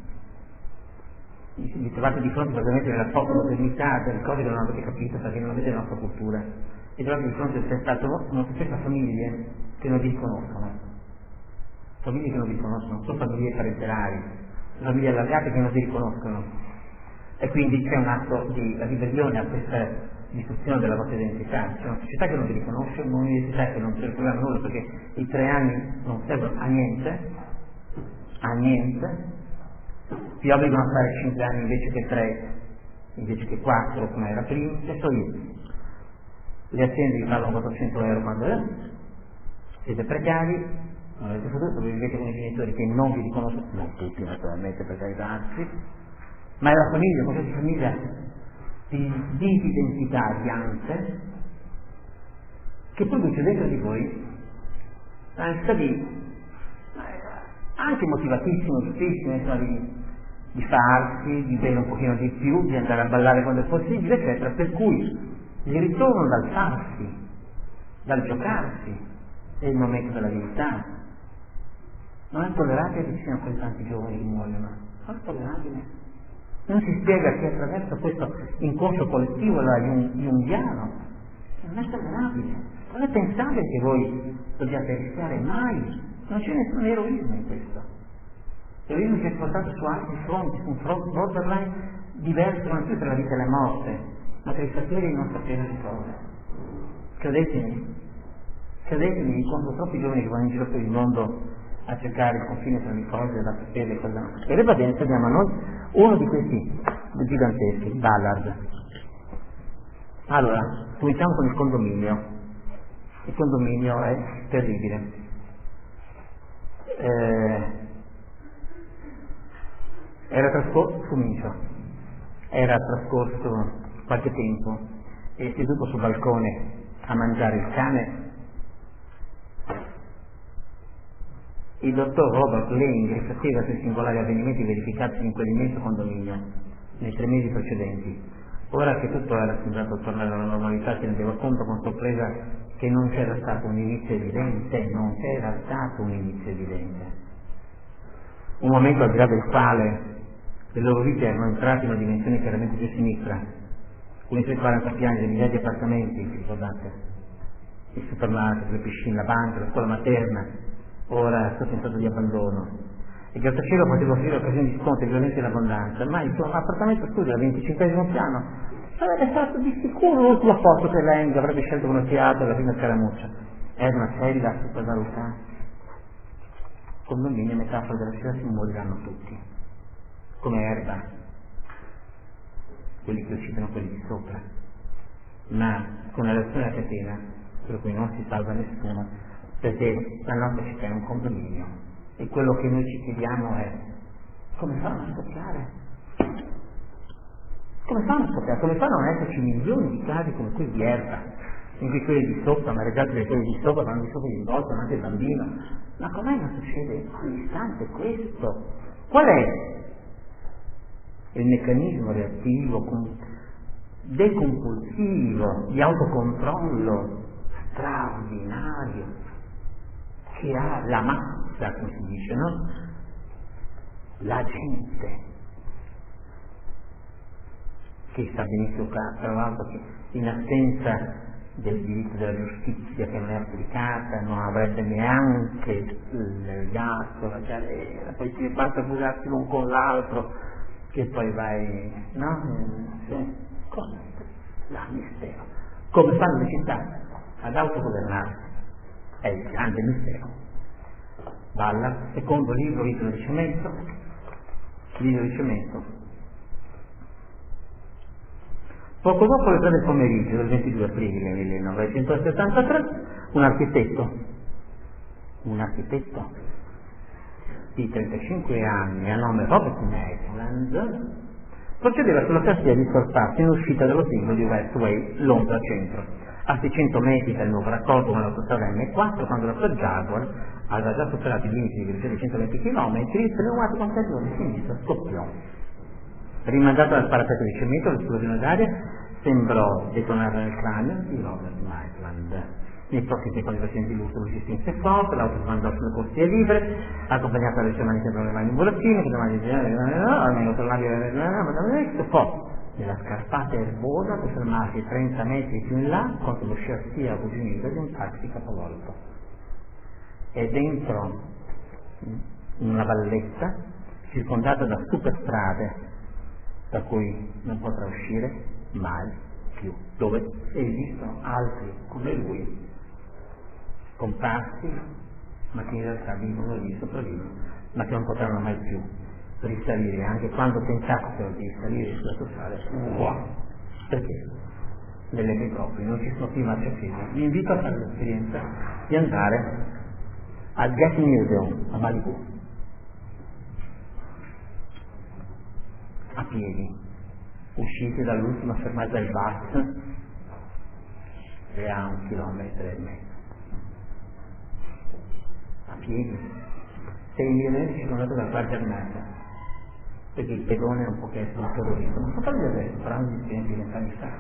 Vi trovate di fronte praticamente della postmodernità, delle cose che non avete capito perché non avete la nostra cultura, e trovate di fronte al stato, non sapete la famiglia, che non vi riconoscono, famiglie che non vi riconoscono, non sono famiglie parentelari, famiglie allargate che non vi riconoscono, e quindi c'è un atto di ribellione a questa distruzione della vostra identità. C'è una società che non vi riconosce, un'università che non vi riconosce nulla, perché i tre anni non servono a niente, a niente, vi obbligano a fare cinque anni invece che tre, invece che quattro come era prima, che so io. Le aziende vi pagano quattrocento euro quando è, siete precari, non avete futuro, vivete con i genitori che non vi riconoscono, non tutti naturalmente, per carità, anzi, ma è la famiglia, qualsiasi famiglia di disidentitariante che produce dentro di voi la necessità di, anche motivatissimo, giustissimo, insomma, di, di farsi, di bere un pochino di più, di andare a ballare quando è possibile, eccetera, per cui il ritorno dal farsi, dal giocarsi, è il momento della verità. Non è tollerabile che ci siano così tanti giovani che muoiono, non è tollerabile. Non si spiega che attraverso questo inconscio collettivo la junghiano non è tollerabile. Non è pensabile che voi dobbiate rischiare mai. Non c'è nessun eroismo in questo. L'eroismo che è portato su altri fronti, su un front borderline diverso non più tra la vita e la morte, ma tra il sapere e il non sapere le cose. Credetemi, credetemi, quando troppi giovani che vanno in giro per il mondo a cercare il confine tra le cose da sapere e cosa non sapere, va bene, abbiamo a noi uno di questi giganteschi, Ballard. Allora, cominciamo con il condominio. Il condominio è terribile. Eh, era trascorso, comincio, era trascorso qualche tempo e seduto sul balcone a mangiare il cane, il dottor Robert Lane rifletteva sui singolari avvenimenti verificatisi in quell'immenso condominio nei tre mesi precedenti. Ora che tutto era sembrato tornare alla normalità, si rendeva conto con sorpresa che non c'era stato un inizio evidente, non c'era stato un inizio evidente. Un momento al di là del quale le loro vite erano entrate in una dimensione chiaramente più sinistra, con i suoi quaranta piani, le migliaia di appartamenti, ricordate? Il supermarket, le piscine, la banca, la scuola materna, ora sotto in stato di abbandono. Il grattacielo poteva offrire occasioni di sconto e violenza in abbondanza, ma il suo appartamento studio al venticinquesimo piano sarebbe stato di sicuro l'ultimo posto che Lang avrebbe scelto come teatro la prima scaramuccia. Era una cella supervalutata. Condominio e metafora della città si moriranno tutti, come erba, quelli che uccidono quelli di sopra, ma con la reazione a catena, per cui non si salva nessuno, perché la nostra città è un condominio e quello che noi ci chiediamo è come fanno a scoppiare? Come fanno a scoppiare? Come fanno a non esserci milioni di casi come quelli di Erba, in cui quelli di sopra, ma regati da quelli di sopra, vanno di sopra di volta, ma anche il bambino? Ma com'è non succede all'istante questo? Qual è il meccanismo reattivo, decompulsivo, di autocontrollo straordinario che ha la massa, come si dice, no? La gente, che sta benissimo, tra l'altro, che in assenza del diritto della giustizia che non è applicata non avrebbe neanche il gatto, la galera, poi si basta accusarsi l'un con l'altro che poi vai, no? Cosa? La mistero. Come fanno le città ad autogovernarsi? È il grande mistero. Balla, secondo libro, Isole di Cemento, Isole di Cemento. Poco dopo le tre del pomeriggio del ventidue aprile millenovecentosettantatré, un architetto, un architetto di trentacinque anni a nome Robert Maitland procedeva sulla corsia di sorpasso in uscita dello singolo di Westway, Londra Centro. A seicento metri dal nuovo raccordo con l'autostrada M quattro, quando la sua Jaguar aveva già superato i limiti di velocità di centoventi chilometri, il pneumatico anteriore sinistra scoppiò. Rimandato dal parapetto di cemento, l'esplosione d'aria sembrò detonare nel cranio di Robert Maitland. Nei pochi secondi pazienti di lutto lui si strinse forte, l'auto andò sulle corsie libere, accompagnata dalle sue mani sempre le mani in burattino, che le mani di almeno tornare poi nella scarpata erbosa per fermarsi trenta metri più in là contro lo chassis arrugginito di un taxi capovolto. è dentro una valletta circondata da superstrade da cui non potrà uscire mai più, dove esistono altri come lui scomparsi, ma che in realtà vivono lì, sopravvivono, ma che non potranno mai più risalire, anche quando tentassero di salire sulla totale, wow. Perché? Nelle metropoli non ci sono più marciapiedi. Vi invito a fare l'esperienza di andare al Getty Museum a Malibu a piedi, uscite dall'ultima fermata del bus e a un chilometro e mezzo a piedi. Sei milioni circondato da qualche armata, perché il pedone è un pochetto un terrorista, non so farlo adesso, parlando di tempi vent'anni fa.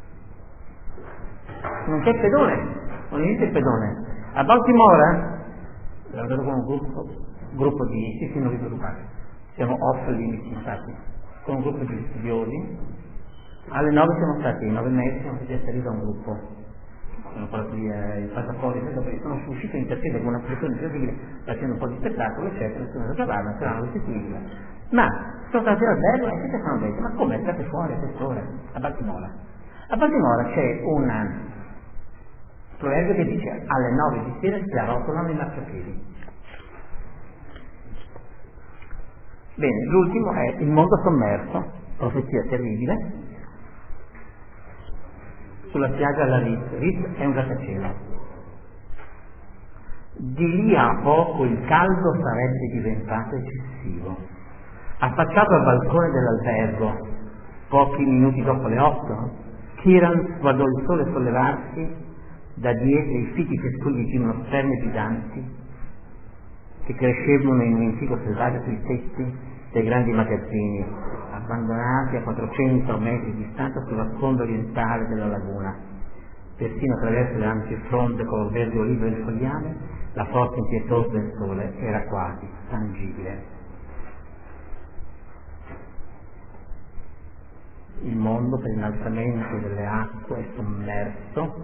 Non c'è pedone, non esiste il pedone. A Baltimora, lavoro con un gruppo, gruppo di, sì sì non vi preoccupate, siamo off limits infatti, con un gruppo di studiosi, alle nove siamo stati, ai nove mesi siamo stati asseriti da un gruppo, sono parlato di eh, il passaporto, perché sono uscito in terzione con una persona incredibile, facendo un po' di spettacolo, eccetera, sono andato a parlare, saranno restituiti. Ma sono stati al bello e tutti hanno detto, ma come state fuori a quest'ora a Baltimora? A Baltimora c'è un proverbio che dice alle nove di sera si arrotolano i marciapiedi. Bene, l'ultimo è il mondo sommerso, profezia terribile, sulla spiaggia alla Ritz. Ritz è un grattacielo. Di lì a poco il caldo sarebbe diventato eccessivo. Affacciato al balcone dell'albergo, pochi minuti dopo le otto, Kieran guardò il sole sollevarsi da dietro i fichi fescoli di gimnosperme giganti che crescevano in un antico selvaggio sui tetti dei grandi magazzini, abbandonati a quattrocento metri di distanza sulla sponda orientale della laguna. Persino attraverso le ampie fronde color verde olivo del fogliame, la forza impietosa del sole era quasi tangibile. Il mondo per l'innalzamento delle acque è sommerso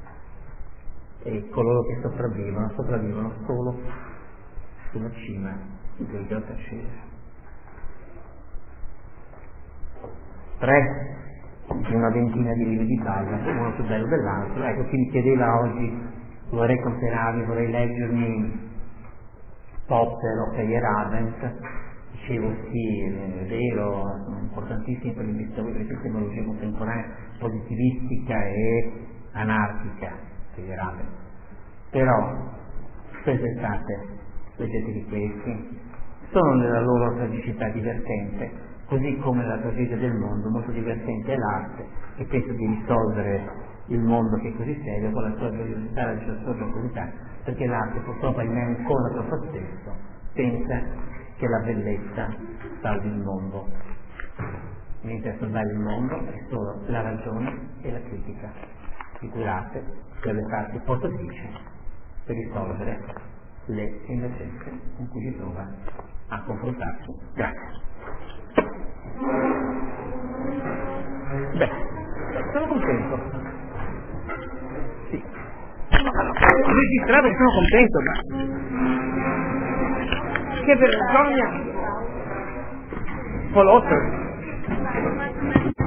e coloro che sopravvivono, sopravvivono solo sulla cima del grattacielo. Tre di una ventina di libri di Bibbia, uno più bello dell'altro. Ecco, chi mi chiedeva oggi, vorrei comperarmi, vorrei leggermi Popper o Feyer Abend, dicevo sì, è vero, sono importantissimi per l'epistemologia contemporanea, positivistica e anarchica, Feyer Abend. Però, pensate, leggete di questi, sono nella loro tragicità divertente, così come la tragedia del mondo, molto divertente è l'arte, e penso di risolvere il mondo che è così serio con la sua curiosità, la sua giocosità, perché l'arte purtroppo è ancora troppo spesso pensa che la bellezza salvi il mondo, mentre a salvare il mondo è solo la ragione e la critica, di cui l'arte deve farsi portatrice per risolvere le emergenze con cui si trova a confrontarsi. Grazie. Beh, sono contento. Sì. Registrare sono contento, ma che vergogna! Paul Auster.